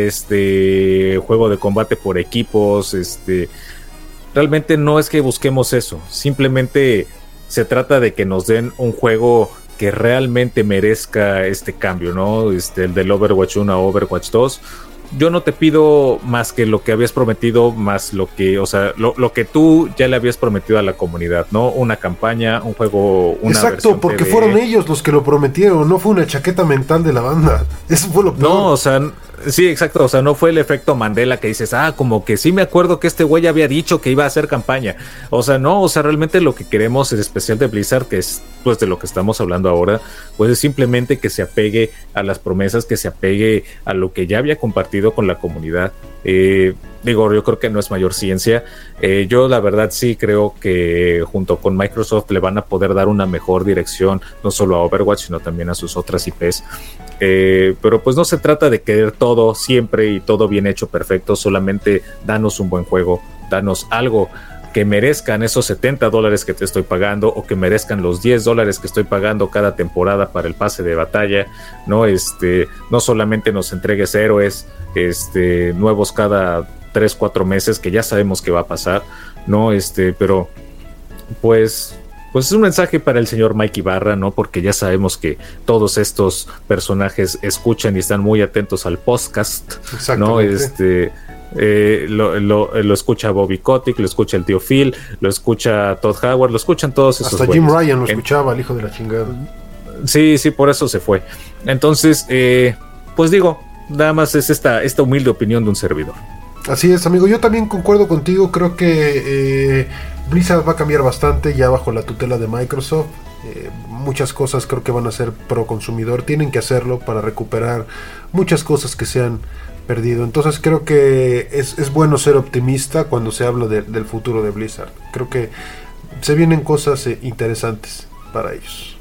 este juego de combate por equipos, este. Realmente no es que busquemos eso, simplemente se trata de que nos den un juego que realmente merezca este cambio, ¿no? Este, el del Overwatch uno a Overwatch dos. Yo no te pido más que lo que habías prometido, más lo que, o sea, lo, lo que tú ya le habías prometido a la comunidad, ¿no? Una campaña, un juego, una Exacto, porque T V. Fueron ellos los que lo prometieron, no fue una chaqueta mental de la banda. Eso fue lo peor. No, o sea, sí, exacto, o sea, no fue el efecto Mandela que dices, ah, como que sí me acuerdo que este güey había dicho que iba a hacer campaña. O sea, no, o sea, realmente lo que queremos, en especial de Blizzard, que es pues de lo que estamos hablando ahora, pues es simplemente que se apegue a las promesas, que se apegue a lo que ya había compartido con la comunidad. Eh, digo, yo creo que no es mayor ciencia. Eh, yo la verdad sí creo que junto con Microsoft le van a poder dar una mejor dirección, no solo a Overwatch, sino también a sus otras I Pes. Eh, pero pues no se trata de querer todo siempre y todo bien hecho, perfecto. Solamente danos un buen juego, danos algo que merezcan esos setenta dólares que te estoy pagando, o que merezcan los diez dólares que estoy pagando cada temporada para el pase de batalla, ¿no? Este, no solamente nos entregues héroes este, nuevos cada tres, cuatro meses, que ya sabemos que va a pasar, ¿no? Este, pero pues... Pues es un mensaje para el señor Mike Ibarra, ¿no? Porque ya sabemos que todos estos personajes escuchan y están muy atentos al podcast, ¿no? Este... Eh, lo, lo, lo escucha Bobby Kotick, lo escucha el tío Phil, lo escucha Todd Howard, lo escuchan todos esos hasta güeyes. Jim Ryan lo escuchaba, el hijo de la chingada. Sí, sí, por eso se fue. Entonces, eh, pues digo, nada más es esta, esta humilde opinión de un servidor. Así es, amigo, yo también concuerdo contigo. Creo que eh, Blizzard va a cambiar bastante ya bajo la tutela de Microsoft. Eh, muchas cosas creo que van a ser pro consumidor, tienen que hacerlo para recuperar muchas cosas que se han perdido. Entonces creo que es, es bueno ser optimista cuando se habla de, del futuro de Blizzard. Creo que se vienen cosas eh, interesantes para ellos.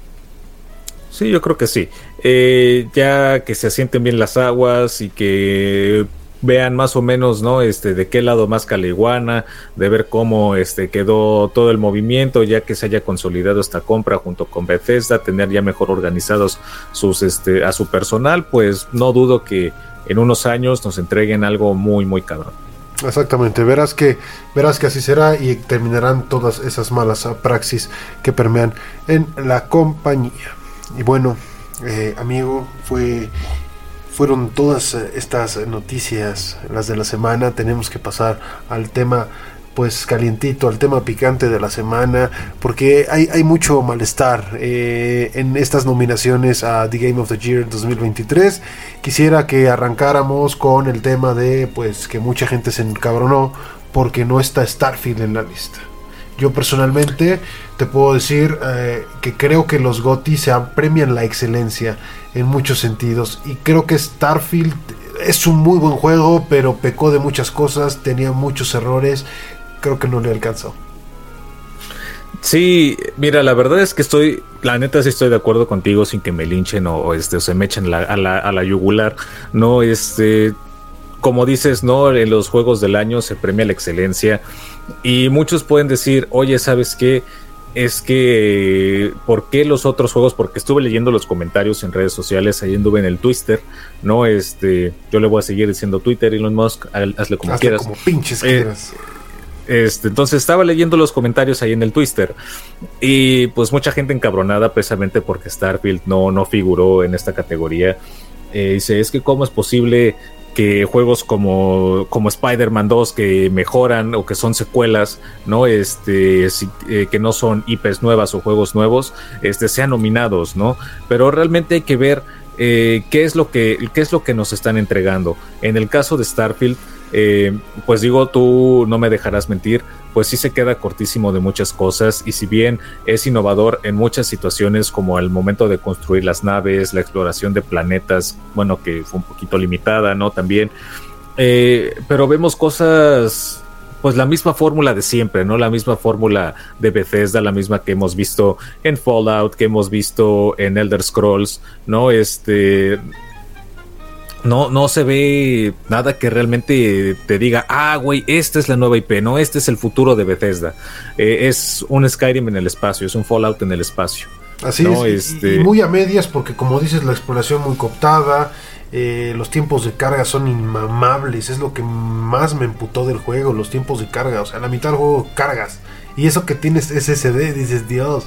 Sí, yo creo que sí. Eh, ya que se asienten bien las aguas y que vean más o menos, ¿no? Este, de qué lado más caliguana, de ver cómo este quedó todo el movimiento, ya que se haya consolidado esta compra junto con Bethesda, tener ya mejor organizados sus este a su personal, pues no dudo que en unos años nos entreguen algo muy muy cabrón. Exactamente, verás que verás que así será y terminarán todas esas malas praxis que permean en la compañía. Y bueno, eh, amigo, fue... Fueron todas estas noticias las de la semana. Tenemos que pasar al tema pues calientito, al tema picante de la semana, porque hay, hay mucho malestar eh, en estas nominaciones a The Game of the Year dos mil veintitrés. Quisiera que arrancáramos con el tema de pues que mucha gente se encabronó porque no está Starfield en la lista. Yo personalmente te puedo decir eh, que creo que los GOTY se premian la excelencia en muchos sentidos, y creo que Starfield es un muy buen juego, pero pecó de muchas cosas, tenía muchos errores, creo que no le alcanzó. Sí, mira, la verdad es que estoy, la neta sí estoy de acuerdo contigo, sin que me linchen o, o, este, o se me echen la, a, la, a la yugular, no, este, como dices, no, en los juegos del año se premia la excelencia, y muchos pueden decir, oye, ¿sabes qué? Es que, ¿por qué los otros juegos? Porque estuve leyendo los comentarios en redes sociales, ahí anduve en el Twitter, ¿no? Este, yo le voy a seguir diciendo Twitter, Elon Musk, hazle como hazle quieras. como pinches quieras. Eh, Este, entonces estaba leyendo los comentarios ahí en el Twitter y pues mucha gente encabronada precisamente porque Starfield no, no figuró en esta categoría. Eh, dice, es que cómo es posible que juegos como, como Spider-Man dos, que mejoran o que son secuelas, ¿no? Este, si, eh, que no son I Pes nuevas o juegos nuevos, este, sean nominados, ¿no? Pero realmente hay que ver eh, qué es lo que, qué es lo que nos están entregando. En el caso de Starfield, Eh, pues digo, tú no me dejarás mentir, pues sí se queda cortísimo de muchas cosas, y si bien es innovador en muchas situaciones como el momento de construir las naves, la exploración de planetas, bueno, que fue un poquito limitada, ¿no? También, eh, pero vemos cosas, pues la misma fórmula de siempre, ¿no? La misma fórmula de Bethesda, la misma que hemos visto en Fallout, que hemos visto en Elder Scrolls, ¿no? Este... No, no se ve nada que realmente te diga, ah, güey, esta es la nueva I P, no, este es el futuro de Bethesda. Eh, es un Skyrim en el espacio, es un Fallout en el espacio. Así ¿no? es, este... y, y muy a medias, porque como dices, la exploración muy cooptada, eh, los tiempos de carga son inmamables, es lo que más me emputó del juego, los tiempos de carga, o sea, la mitad del juego cargas, y eso que tienes S S D, dices, Dios.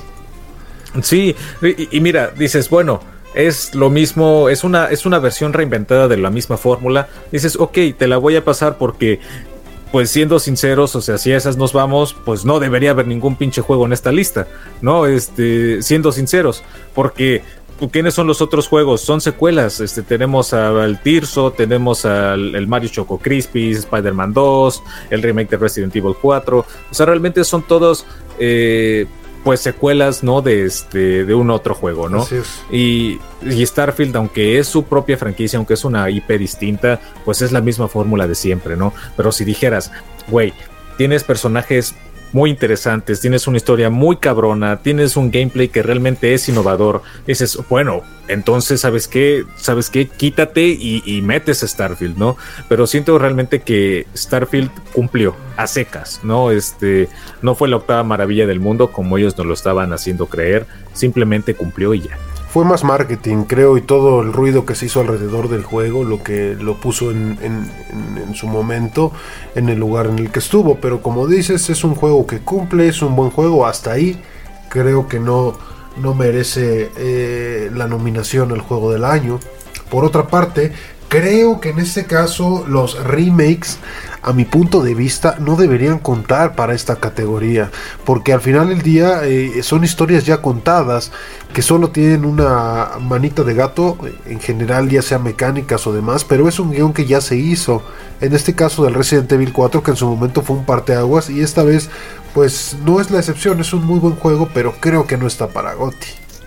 Sí, y, y mira, dices, bueno, es lo mismo, es una, es una versión reinventada de la misma fórmula. Dices, ok, te la voy a pasar porque, pues siendo sinceros, o sea, si a esas nos vamos, pues no debería haber ningún pinche juego en esta lista, ¿no? Este, siendo sinceros, porque ¿quiénes son los otros juegos? Son secuelas. Este, tenemos al Tirso, tenemos al el Mario Choco Crispy, Spider-Man dos, el remake de Resident Evil cuatro. O sea, realmente son todos... Eh, pues secuelas, ¿no? De este, de un otro juego, ¿no? Así es. Y, y Starfield, aunque es su propia franquicia, aunque es una I P distinta, pues es la misma fórmula de siempre, ¿no? Pero si dijeras, güey, tienes personajes muy interesantes, tienes una historia muy cabrona, tienes un gameplay que realmente es innovador, dices, bueno, entonces, ¿sabes qué? ¿Sabes qué? Quítate y, y metes Starfield, ¿no? Pero siento realmente que Starfield cumplió a secas, ¿no? Este, no fue la octava maravilla del mundo como ellos nos lo estaban haciendo creer, simplemente cumplió y ya. Fue más marketing, creo, y todo el ruido que se hizo alrededor del juego, lo que lo puso en, en, en, en su momento, en el lugar en el que estuvo. Pero como dices, es un juego que cumple, es un buen juego, hasta ahí creo que no, no merece eh, la nominación al juego del año. Por otra parte, creo que en este caso los remakes, a mi punto de vista, no deberían contar para esta categoría, porque al final del día eh, son historias ya contadas que solo tienen una manita de gato, en general, ya sea mecánicas o demás, pero es un guión que ya se hizo. En este caso del Resident Evil cuatro, que en su momento fue un parteaguas, y esta vez pues no es la excepción, es un muy buen juego, pero creo que no está para GOTY.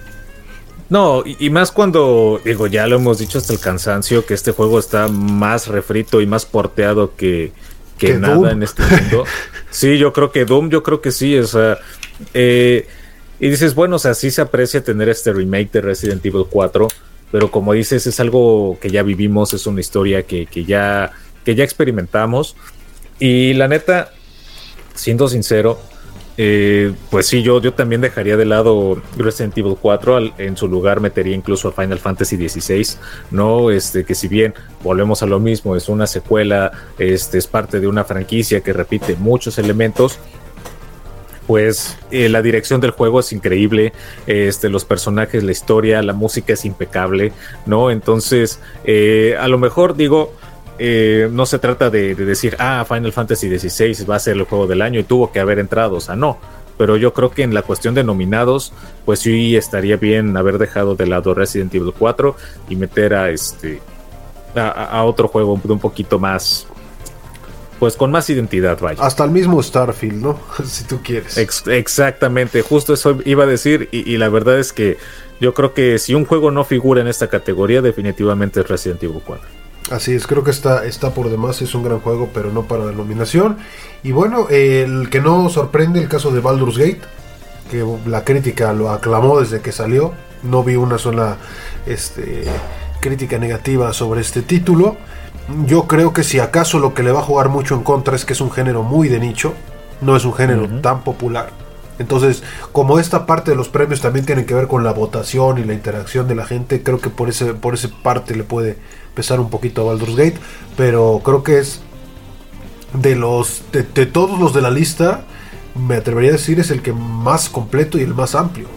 No, y, y más cuando, digo, ya lo hemos dicho hasta el cansancio, que este juego está más refrito y más porteado que, que, que nada Doom. En este mundo. Sí, yo creo que Doom, yo creo que sí, o sea, eh, y dices, bueno, o sea, sí se aprecia tener este remake de Resident Evil cuatro, pero como dices, es algo que ya vivimos, es una historia que, que, ya, que ya experimentamos, y la neta, siendo sincero, Eh, pues sí, yo, yo también dejaría de lado Resident Evil cuatro, al, en su lugar metería incluso a Final Fantasy dieciséis, ¿no? Este, que si bien volvemos a lo mismo, es una secuela, este, es parte de una franquicia que repite muchos elementos, pues eh, la dirección del juego es increíble, este, los personajes, la historia, la música es impecable, ¿no? Entonces, eh, a lo mejor digo, eh, no se trata de, de decir, ah, Final Fantasy dieciséis va a ser el juego del año y tuvo que haber entrado, o sea, no. Pero yo creo que en la cuestión de nominados, pues sí estaría bien haber dejado de lado Resident Evil cuatro y meter a este a, a otro juego de un poquito más, pues con más identidad, vaya. Hasta el mismo Starfield, ¿no? Si tú quieres. Ex- exactamente, justo eso iba a decir y, y la verdad es que yo creo que si un juego no figura en esta categoría, definitivamente es Resident Evil cuatro. Así es, creo que está, está por demás, es un gran juego, pero no para la nominación. Y bueno, el que no sorprende, el caso de Baldur's Gate, que la crítica lo aclamó desde que salió. No vi una sola este, crítica negativa sobre este título. Yo creo que si acaso lo que le va a jugar mucho en contra es que es un género muy de nicho, no es un género uh-huh. tan popular. Entonces, como esta parte de los premios también tienen que ver con la votación y la interacción de la gente, creo que por ese, por esa parte le puede pesar un poquito a Baldur's Gate, pero creo que es de los de, de todos los de la lista, me atrevería a decir es el que más completo y el más amplio.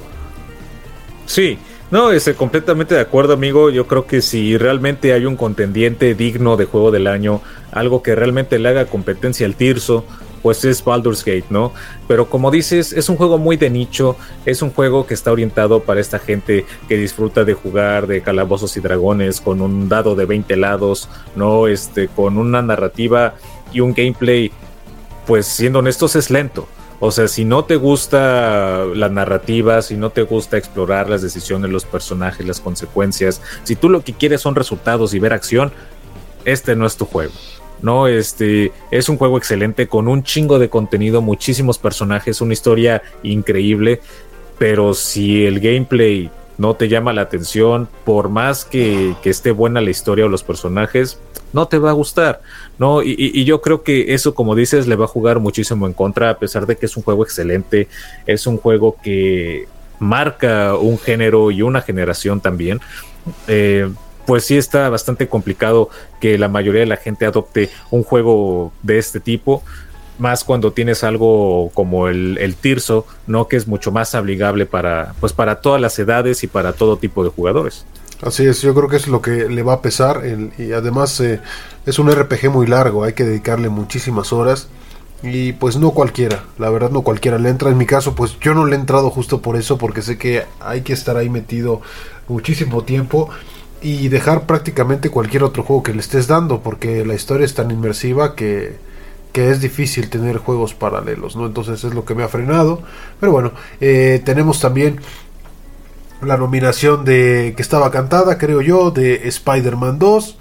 Sí. No, estoy completamente de acuerdo, amigo. Yo creo que si realmente hay un contendiente digno de juego del año, algo que realmente le haga competencia al Tirso, pues es Baldur's Gate, ¿no? Pero como dices, es un juego muy de nicho, es un juego que está orientado para esta gente que disfruta de jugar de calabozos y dragones con un dado de veinte lados, ¿no? Este, con una narrativa y un gameplay, pues siendo honestos, es lento. O sea, si no te gusta la narrativa, si no te gusta explorar las decisiones, los personajes, las consecuencias, si tú lo que quieres son resultados y ver acción, este no es tu juego. No, este es un juego excelente con un chingo de contenido, muchísimos personajes, una historia increíble, pero si el gameplay no te llama la atención, por más que, que esté buena la historia o los personajes, no te va a gustar, ¿no? Y, y, y yo creo que eso, como dices, le va a jugar muchísimo en contra, a pesar de que es un juego excelente, es un juego que marca un género y una generación también. Eh, pues sí está bastante complicado que la mayoría de la gente adopte un juego de este tipo, más cuando tienes algo como el, el Tirso, ¿no? Que es mucho más amigable para, pues para todas las edades y para todo tipo de jugadores. Así es, yo creo que es lo que le va a pesar, el, y además eh, es un R P G muy largo, hay que dedicarle muchísimas horas, y pues no cualquiera, la verdad no cualquiera le entra. En mi caso, pues yo no le he entrado justo por eso, porque sé que hay que estar ahí metido muchísimo tiempo y dejar prácticamente cualquier otro juego que le estés dando, porque la historia es tan inmersiva que, que es difícil tener juegos paralelos, ¿no? Entonces es lo que me ha frenado. Pero bueno, eh, tenemos también la nominación de que estaba cantada, creo yo, de Spider-Man dos.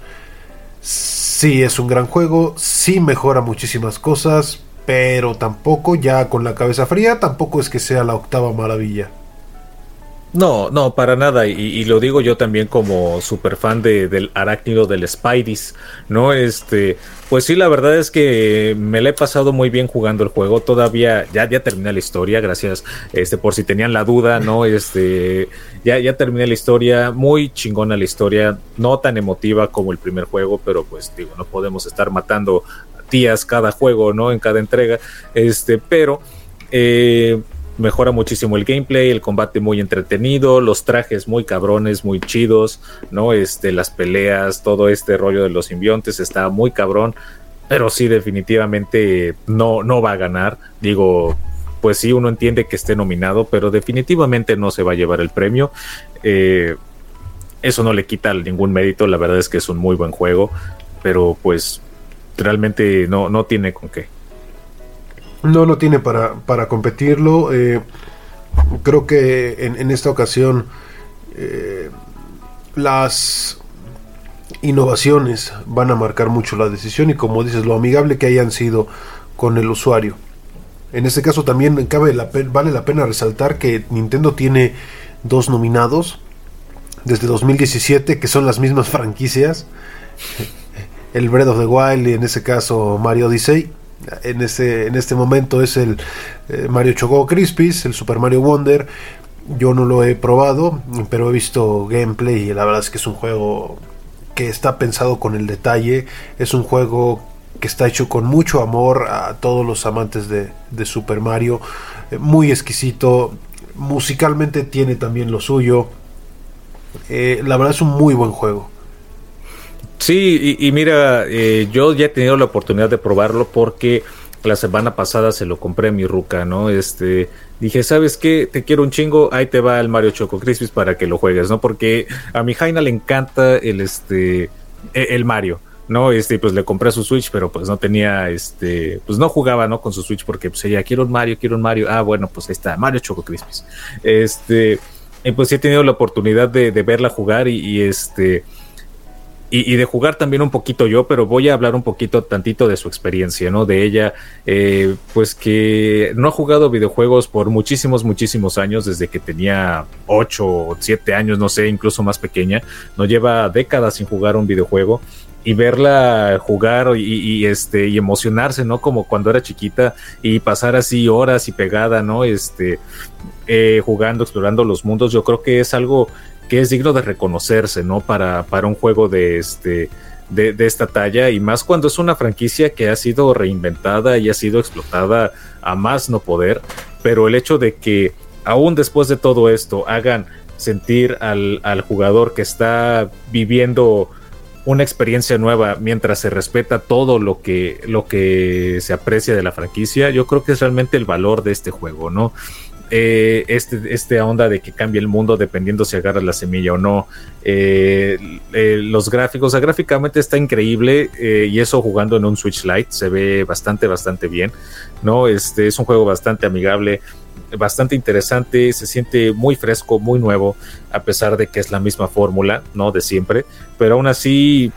Sí es un gran juego, sí mejora muchísimas cosas, pero tampoco, ya con la cabeza fría, tampoco es que sea la octava maravilla. No, no, para nada, y, y lo digo yo también como super fan de, del arácnido del Spideys, ¿no? Este, pues sí, la verdad es que me la he pasado muy bien jugando el juego, todavía, ya, ya terminé la historia, gracias, este, por si tenían la duda, ¿no? Este, ya, ya terminé la historia, muy chingona la historia, no tan emotiva como el primer juego, pero pues digo, no podemos estar matando tías cada juego, ¿no? En cada entrega, este, pero, eh... mejora muchísimo el gameplay, el combate muy entretenido, los trajes muy cabrones, muy chidos, ¿no? Este, las peleas, todo este rollo de los simbiontes está muy cabrón, pero sí, definitivamente no, no va a ganar. Digo, pues sí, uno entiende que esté nominado, pero definitivamente no se va a llevar el premio. Eh, eso no le quita ningún mérito, la verdad es que es un muy buen juego, pero pues realmente no, no tiene con qué. No, no tiene para, para competirlo. Eh, creo que en, en esta ocasión eh, las innovaciones van a marcar mucho la decisión, y como dices, lo amigable que hayan sido con el usuario. En este caso también cabe la pe- vale la pena resaltar que Nintendo tiene dos nominados desde dos mil diecisiete, que son las mismas franquicias, el Breath of the Wild y en ese caso Mario Odyssey. En este, en este momento es el eh, Mario Choco Crispies, el Super Mario Wonder. Yo no lo he probado, pero he visto gameplay y la verdad es que es un juego que está pensado con el detalle. Es un juego que está hecho con mucho amor a todos los amantes de, de Super Mario. eh, muy exquisito, musicalmente tiene también lo suyo. Eh, la verdad es un muy buen juego. Sí, y, y mira, eh, yo ya he tenido la oportunidad de probarlo porque la semana pasada se lo compré a mi ruca, ¿no? Este, dije, ¿sabes qué? Te quiero un chingo, ahí te va el Mario Choco Crispies para que lo juegues, ¿no? Porque a mi Jaina le encanta el, este, el Mario, ¿no? Este, pues le compré su Switch, pero pues no tenía, este, pues no jugaba, ¿no? Con su Switch porque pues ella, quiero un Mario, quiero un Mario. Ah, bueno, pues ahí está, Mario Choco Crispies. Este, y pues sí he tenido la oportunidad de, de verla jugar y, y este... Y, y de jugar también un poquito yo, pero voy a hablar un poquito tantito de su experiencia, ¿no? De ella, eh, pues que no ha jugado videojuegos por muchísimos, muchísimos años, desde que tenía ocho o siete años, no sé, incluso más pequeña. No lleva décadas sin jugar un videojuego. Y verla jugar y, y este y emocionarse, ¿no? Como cuando era chiquita y pasar así horas y pegada, ¿no? Este, eh, jugando, explorando los mundos, yo creo que es algo que es digno de reconocerse, ¿no? Para, para un juego de este de, de esta talla, y más cuando es una franquicia que ha sido reinventada y ha sido explotada a más no poder, pero el hecho de que aún después de todo esto hagan sentir al, al jugador que está viviendo una experiencia nueva mientras se respeta todo lo que, lo que se aprecia de la franquicia, yo creo que es realmente el valor de este juego, ¿no? Eh, este, este onda de que cambia el mundo dependiendo si agarras la semilla o no. Eh, eh, los gráficos, o sea, gráficamente está increíble, eh, y eso jugando en un Switch Lite se ve bastante, bastante bien, ¿no? Este es un juego bastante amigable, bastante interesante, se siente muy fresco, muy nuevo, a pesar de que es la misma fórmula, ¿no? De siempre, pero aún así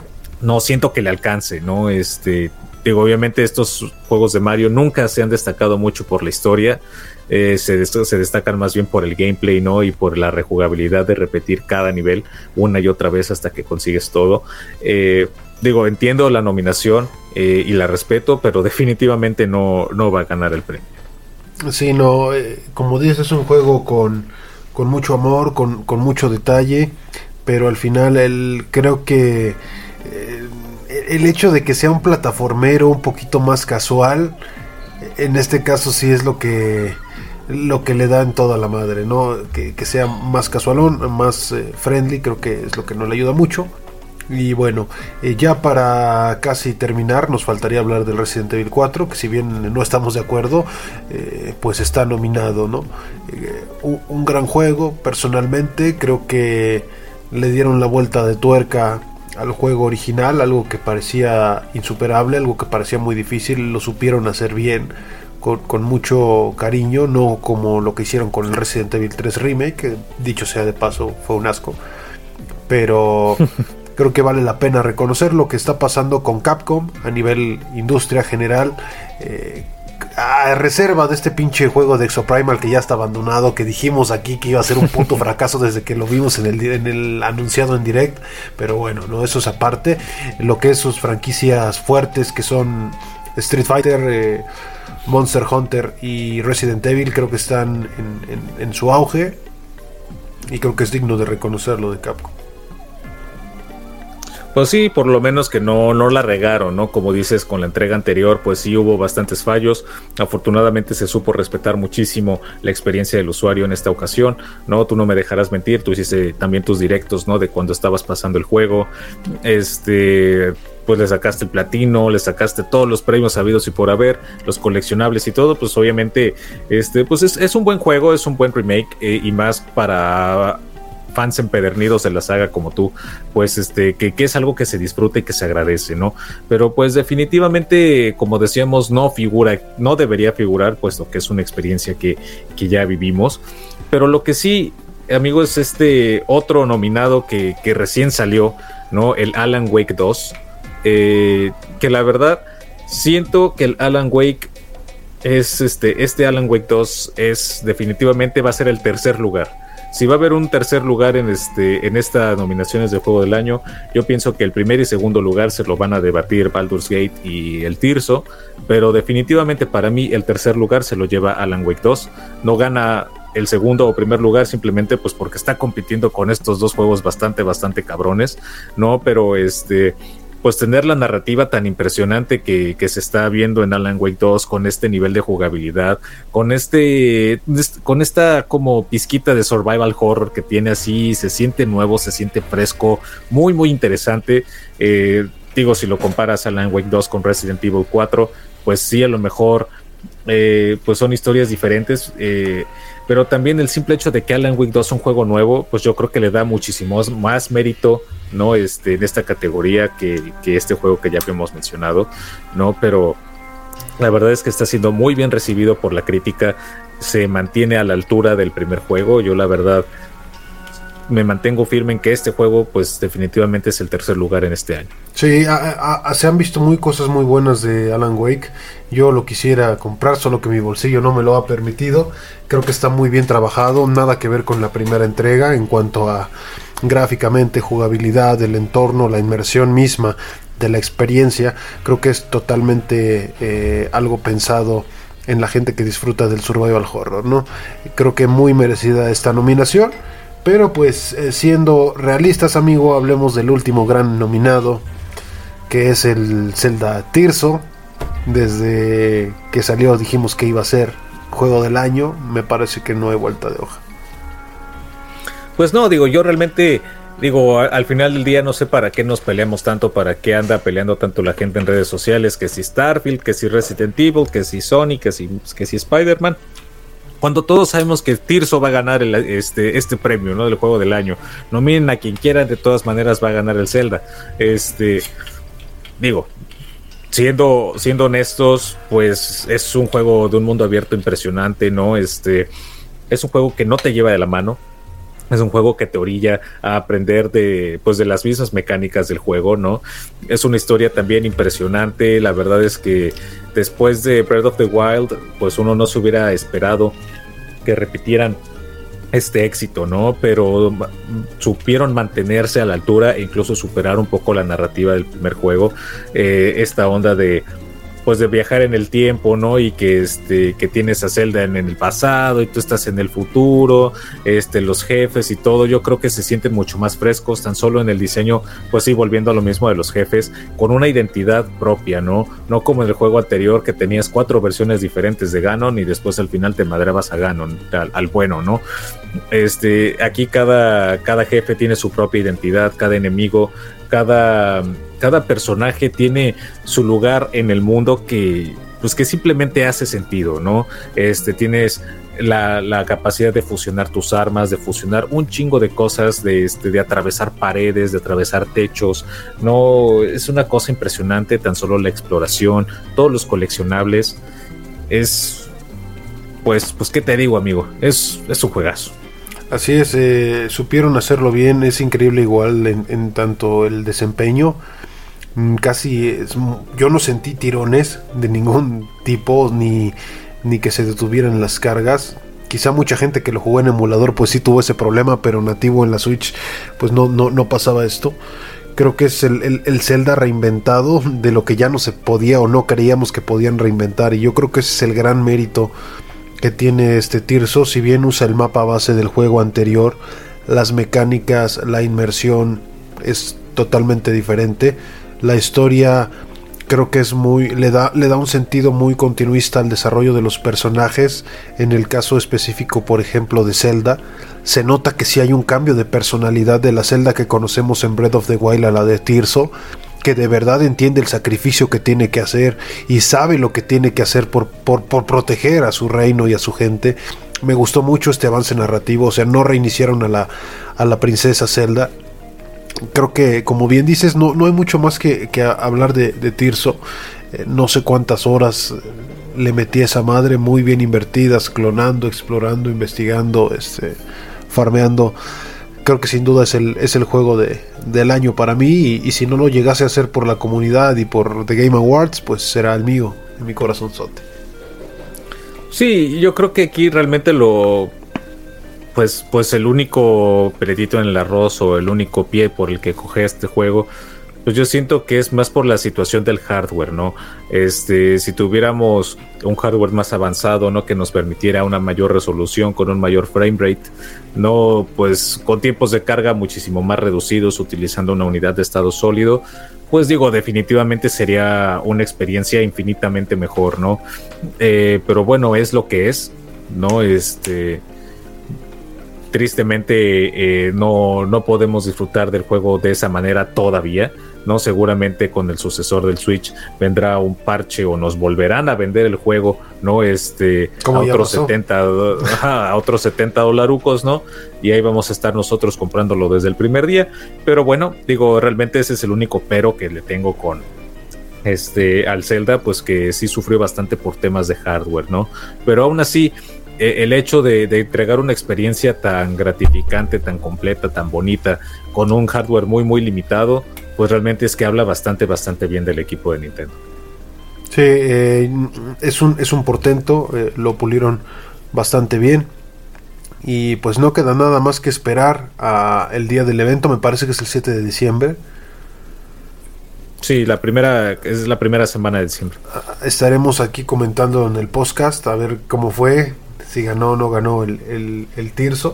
no siento que le alcance, ¿no? Este, digo, obviamente estos juegos de Mario nunca se han destacado mucho por la historia. Eh, se, dest- se destacan más bien por el gameplay, ¿no? Y por la rejugabilidad de repetir cada nivel una y otra vez hasta que consigues todo. Eh, digo, entiendo la nominación, eh, y la respeto, pero definitivamente no, no va a ganar el premio. Sí, no, eh, como dices, es un juego con, con mucho amor, con, con mucho detalle, pero al final el, creo que eh, el hecho de que sea un plataformero un poquito más casual, en este caso sí es lo que lo que le da en toda la madre, ¿no? Que, que sea más casualón, más eh, friendly, creo que es lo que nos le ayuda mucho. Y bueno, eh, ya para casi terminar, nos faltaría hablar del Resident Evil cuatro, que si bien no estamos de acuerdo, eh, pues está nominado, ¿no? Eh, un, un gran juego, personalmente, creo que le dieron la vuelta de tuerca al juego original, algo que parecía insuperable, algo que parecía muy difícil, lo supieron hacer bien, con, con mucho cariño, no como lo que hicieron con el Resident Evil tres Remake, que dicho sea de paso fue un asco, pero creo que vale la pena reconocer lo que está pasando con Capcom a nivel industria general, eh, a reserva de este pinche juego de Exoprimal que ya está abandonado, que dijimos aquí que iba a ser un puto fracaso desde que lo vimos en el, en el anunciado en direct, pero bueno, no, eso es aparte. Lo que es sus franquicias fuertes, que son Street Fighter, eh, Monster Hunter y Resident Evil, creo que están en, en, en su auge, y creo que es digno de reconocerlo de Capcom. Pues sí, por lo menos que no, no la regaron, ¿no? Como dices, con la entrega anterior, pues sí hubo bastantes fallos. Afortunadamente se supo respetar muchísimo la experiencia del usuario en esta ocasión, ¿no? Tú no me dejarás mentir, tú hiciste también tus directos, ¿no? De cuando estabas pasando el juego. Este, pues le sacaste el platino, le sacaste todos los premios habidos y por haber, los coleccionables y todo. Pues obviamente, este, pues es, es un buen juego, es un buen remake, eh, y más para fans empedernidos de la saga como tú, pues este, que, que es algo que se disfruta y que se agradece, ¿no? Pero pues definitivamente, como decíamos, no figura, no debería figurar, puesto que es una experiencia que, que ya vivimos. Pero lo que sí, amigo, es este otro nominado que, que recién salió, ¿no? El Alan Wake dos, eh, que la verdad siento que el Alan Wake es este, este Alan Wake dos es definitivamente va a ser el tercer lugar. Si va a haber un tercer lugar en este en estas nominaciones de Juego del Año, yo pienso que el primer y segundo lugar se lo van a debatir Baldur's Gate y el Tirso, pero definitivamente para mí el tercer lugar se lo lleva Alan Wake dos. No gana el segundo o primer lugar simplemente pues porque está compitiendo con estos dos juegos bastante, bastante cabrones, ¿no? Pero este... pues tener la narrativa tan impresionante que, que se está viendo en Alan Wake dos, con este nivel de jugabilidad, con este con esta como pizquita de survival horror que tiene, así se siente nuevo, se siente fresco, muy muy interesante. eh, digo, si lo comparas Alan Wake dos con Resident Evil cuatro, pues sí, a lo mejor eh, pues son historias diferentes, eh, pero también el simple hecho de que Alan Wake dos es un juego nuevo, pues yo creo que le da muchísimo más mérito, ¿no? Este, en esta categoría que, que este juego que ya habíamos mencionado, ¿no? Pero la verdad es que está siendo muy bien recibido por la crítica, se mantiene a la altura del primer juego. Yo la verdad me mantengo firme en que este juego pues definitivamente es el tercer lugar en este año. Sí, a, a, se han visto muy cosas muy buenas de Alan Wake. Yo lo quisiera comprar, solo que mi bolsillo no me lo ha permitido. Creo que está muy bien trabajado, nada que ver con la primera entrega en cuanto a gráficamente, jugabilidad, el entorno, la inmersión misma de la experiencia. Creo que es totalmente eh, algo pensado en la gente que disfruta del survival horror, ¿no? Creo que muy merecida esta nominación. Pero pues eh, siendo realistas, amigo, hablemos del último gran nominado, que es el Zelda Tirso. Desde que salió dijimos que iba a ser juego del año. Me parece que no hay vuelta de hoja. Pues no, digo, yo realmente, digo, a, al final del día no sé para qué nos peleamos tanto, para qué anda peleando tanto la gente en redes sociales, que si Starfield, que si Resident Evil, que si Sony, que si, que si Spider-Man, cuando todos sabemos que Tirso va a ganar el, este, este premio, ¿no? Del juego del año. Nominen a quien quieran, de todas maneras va a ganar el Zelda. Este, digo, siendo, siendo honestos, pues es un juego de un mundo abierto impresionante, ¿no? Este, es un juego que no te lleva de la mano. Es un juego que te orilla a aprender de, pues, de las mismas mecánicas del juego, ¿no? Es una historia también impresionante. La verdad es que después de Breath of the Wild, pues uno no se hubiera esperado que repitieran este éxito, ¿no? Pero supieron mantenerse a la altura e incluso superar un poco la narrativa del primer juego. Eh, esta onda de pues de viajar en el tiempo, ¿no? Y que este que tienes a Zelda en, en el pasado y tú estás en el futuro, este los jefes y todo, yo creo que se sienten mucho más frescos, tan solo en el diseño, pues sí, volviendo a lo mismo de los jefes, con una identidad propia, ¿no? No como en el juego anterior que tenías cuatro versiones diferentes de Ganon y después al final te madreabas a Ganon, al, al bueno, ¿no? Este, aquí cada, cada jefe tiene su propia identidad, cada enemigo, cada, cada personaje tiene su lugar en el mundo que, pues que simplemente hace sentido, ¿no? Este, tienes la, la capacidad de fusionar tus armas, de fusionar un chingo de cosas, de, este, de atravesar paredes, de atravesar techos, no, es una cosa impresionante, tan solo la exploración, todos los coleccionables, es, pues, pues qué te digo, amigo, es, es un juegazo. Así es, eh, supieron hacerlo bien, es increíble igual en, en tanto el desempeño, casi es, yo no sentí tirones de ningún tipo, ni, ni que se detuvieran las cargas. Quizá mucha gente que lo jugó en emulador pues sí tuvo ese problema, pero nativo en la Switch pues no, no, no pasaba esto. Creo que es el, el, el Zelda reinventado de lo que ya no se podía o no creíamos que podían reinventar, y yo creo que ese es el gran mérito que tiene este Tirso. Si bien usa el mapa base del juego anterior, las mecánicas, la inmersión es totalmente diferente. La historia creo que es muy, le da, le da un sentido muy continuista al desarrollo de los personajes. En el caso específico, por ejemplo, de Zelda, se nota que sí hay un cambio de personalidad de la Zelda que conocemos en Breath of the Wild a la de Tirso, que de verdad entiende el sacrificio que tiene que hacer y sabe lo que tiene que hacer por, por, por proteger a su reino y a su gente. Me gustó mucho este avance narrativo, o sea, no reiniciaron a la, a la princesa Zelda. Creo que, como bien dices, no, no hay mucho más que, que hablar de, de Tirso. Eh, no sé cuántas horas le metí a esa madre, muy bien invertidas, clonando, explorando, investigando, este, farmeando. Creo que sin duda es el, es el juego de, del año para mí, y, y si no lo llegase a hacer por la comunidad y por The Game Awards, pues será el mío, en mi corazonzote. Sí, yo creo que aquí realmente lo, pues, pues el único peletito en el arroz o el único pie por el que coge este juego, pues yo siento que es más por la situación del hardware, ¿no? Este, si tuviéramos un hardware más avanzado, ¿no? Que nos permitiera una mayor resolución con un mayor frame rate, no, pues con tiempos de carga muchísimo más reducidos, utilizando una unidad de estado sólido, pues digo, definitivamente sería una experiencia infinitamente mejor, ¿no? Eh, pero bueno, es lo que es, ¿no? Este, tristemente eh, no, no podemos disfrutar del juego de esa manera todavía, ¿no? Seguramente con el sucesor del Switch vendrá un parche o nos volverán a vender el juego, ¿no? Este, a otros setenta, a otros setenta dolarucos, ¿no? Y ahí vamos a estar nosotros comprándolo desde el primer día. Pero bueno, digo, realmente ese es el único pero que le tengo con este al Zelda, pues que sí sufrió bastante por temas de hardware, ¿no? Pero aún así, el hecho de, de entregar una experiencia tan gratificante, tan completa, tan bonita, con un hardware muy muy limitado, pues realmente es que habla bastante, bastante bien del equipo de Nintendo. Sí, eh, es un es un portento, eh, lo pulieron bastante bien. Y pues no queda nada más que esperar a el día del evento, me parece que es el siete de diciembre. Sí, la primera es la primera semana de diciembre. Estaremos aquí comentando en el podcast a ver cómo fue, si ganó o no ganó el, el, el Tirso.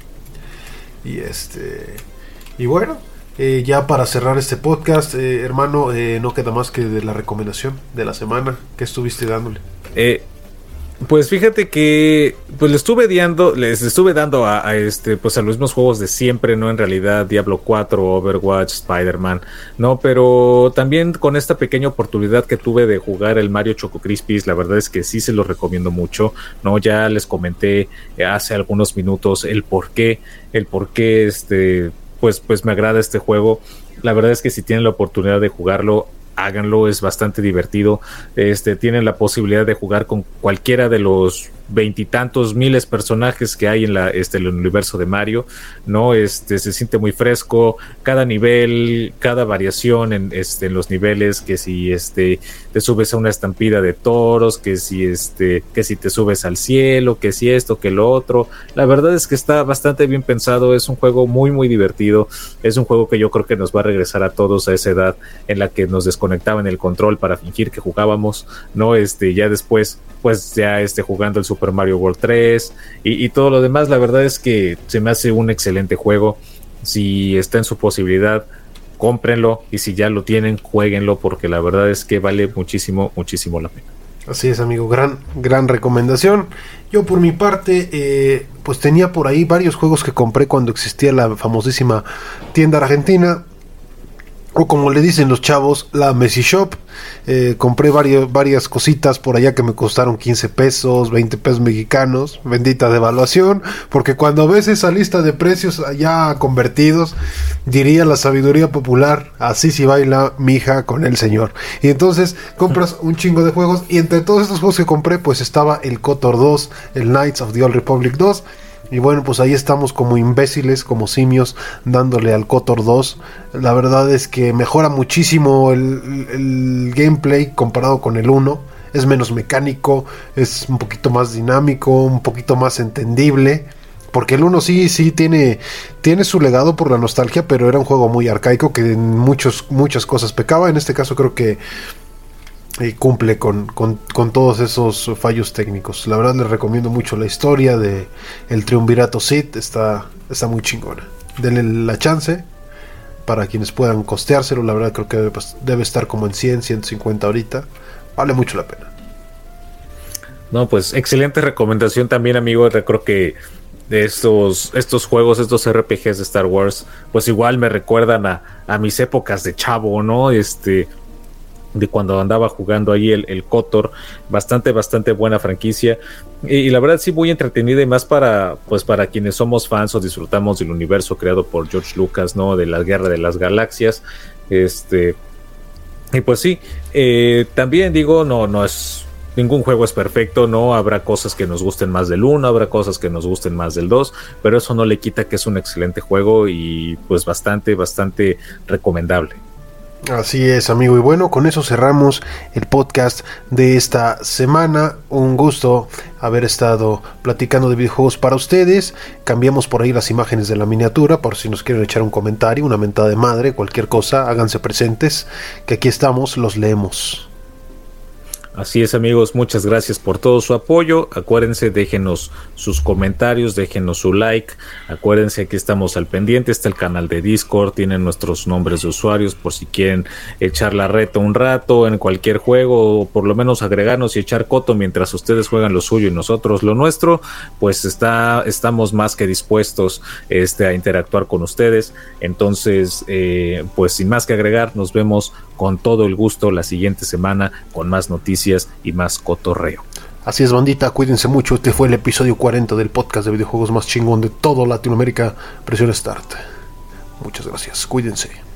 Y este y bueno, eh, ya para cerrar este podcast, eh, hermano, eh, no queda más que de la recomendación de la semana. ¿Qué estuviste dándole? Eh, pues fíjate que pues le estuve dando, les estuve dando a, a este, pues a los mismos juegos de siempre, ¿no? En realidad, Diablo cuatro, Overwatch, Spider-Man, ¿no? Pero también con esta pequeña oportunidad que tuve de jugar el Mario Choco Crispies, la verdad es que sí se los recomiendo mucho, ¿no? Ya les comenté hace algunos minutos el por qué, el por qué este, pues, pues me agrada este juego. La verdad es que si tienen la oportunidad de jugarlo, háganlo, es bastante divertido. Este, tienen la posibilidad de jugar con cualquiera de los veintitantos miles personajes que hay en la, este, el universo de Mario, ¿no? Este, se siente muy fresco, cada nivel, cada variación en, este, en los niveles, que si este, te subes a una estampida de toros, que si, este, que si te subes al cielo, que si esto, que lo otro. La verdad es que está bastante bien pensado, es un juego muy muy divertido, es un juego que yo creo que nos va a regresar a todos a esa edad en la que nos desconectaban el control para fingir que jugábamos, ¿no? Este, ya después, pues ya este, jugando el Super Mario World tres y, y todo lo demás, la verdad es que se me hace un excelente juego. Si está en su posibilidad, cómprenlo, y si ya lo tienen, jueguenlo, porque la verdad es que vale muchísimo, muchísimo la pena. Así es, amigo, gran, gran recomendación. Yo por mi parte, eh, pues tenía por ahí varios juegos que compré cuando existía la famosísima tienda argentina, o como le dicen los chavos, la Messi Shop. Eh, compré varios, varias cositas por allá que me costaron quince pesos, veinte pesos mexicanos, bendita devaluación, porque cuando ves esa lista de precios allá convertidos, diría la sabiduría popular, así si baila mi hija con el señor. Y entonces compras un chingo de juegos, y entre todos estos juegos que compré, pues estaba el KOTOR dos, el Knights of the Old Republic dos. Y bueno, pues ahí estamos como imbéciles, como simios, dándole al KOTOR dos. La verdad es que mejora muchísimo el, el gameplay comparado con el uno. Es menos mecánico, es un poquito más dinámico, un poquito más entendible. Porque el uno sí, sí tiene, tiene su legado por la nostalgia, pero era un juego muy arcaico que en muchos, muchas cosas pecaba. En este caso creo que y cumple con, con, con todos esos fallos técnicos. La verdad les recomiendo mucho la historia de el triunvirato Sith, está, está muy chingona. Denle la chance para quienes puedan costeárselo. La verdad creo que debe, debe estar como en cien, ciento cincuenta ahorita. Vale mucho la pena. No, pues excelente recomendación también, amigo. Creo que de estos, estos juegos, estos R P Gs de Star Wars, pues igual me recuerdan a, a mis épocas de chavo, ¿no? Este... de cuando andaba jugando ahí el, el KOTOR, bastante, bastante buena franquicia, y, y la verdad sí muy entretenida, y más para, pues para quienes somos fans o disfrutamos del universo creado por George Lucas, ¿no? De la Guerra de las Galaxias, este, y pues sí, eh, también digo, no, no es, ningún juego es perfecto, ¿no? Habrá cosas que nos gusten más del uno, habrá cosas que nos gusten más del dos, pero eso no le quita que es un excelente juego, y pues bastante, bastante recomendable. Así es, amigo, y bueno, con eso cerramos el podcast de esta semana. Un gusto haber estado platicando de videojuegos para ustedes. Cambiamos por ahí las imágenes de la miniatura, por si nos quieren echar un comentario, una mentada de madre, cualquier cosa, háganse presentes, que aquí estamos, los leemos. Así es, amigos, muchas gracias por todo su apoyo. Acuérdense, déjenos sus comentarios, déjenos su like. Acuérdense que estamos al pendiente, está el canal de Discord, tienen nuestros nombres de usuarios por si quieren echar la reta un rato en cualquier juego, o por lo menos agregarnos y echar coto mientras ustedes juegan lo suyo y nosotros lo nuestro. Pues está, estamos más que dispuestos este, a interactuar con ustedes. Entonces, eh, pues sin más que agregar, nos vemos con todo el gusto la siguiente semana con más noticias y más cotorreo. Así es, bandita, cuídense mucho. Este fue el episodio cuarenta del podcast de videojuegos más chingón de todo Latinoamérica. Presiona Start. Muchas gracias, cuídense.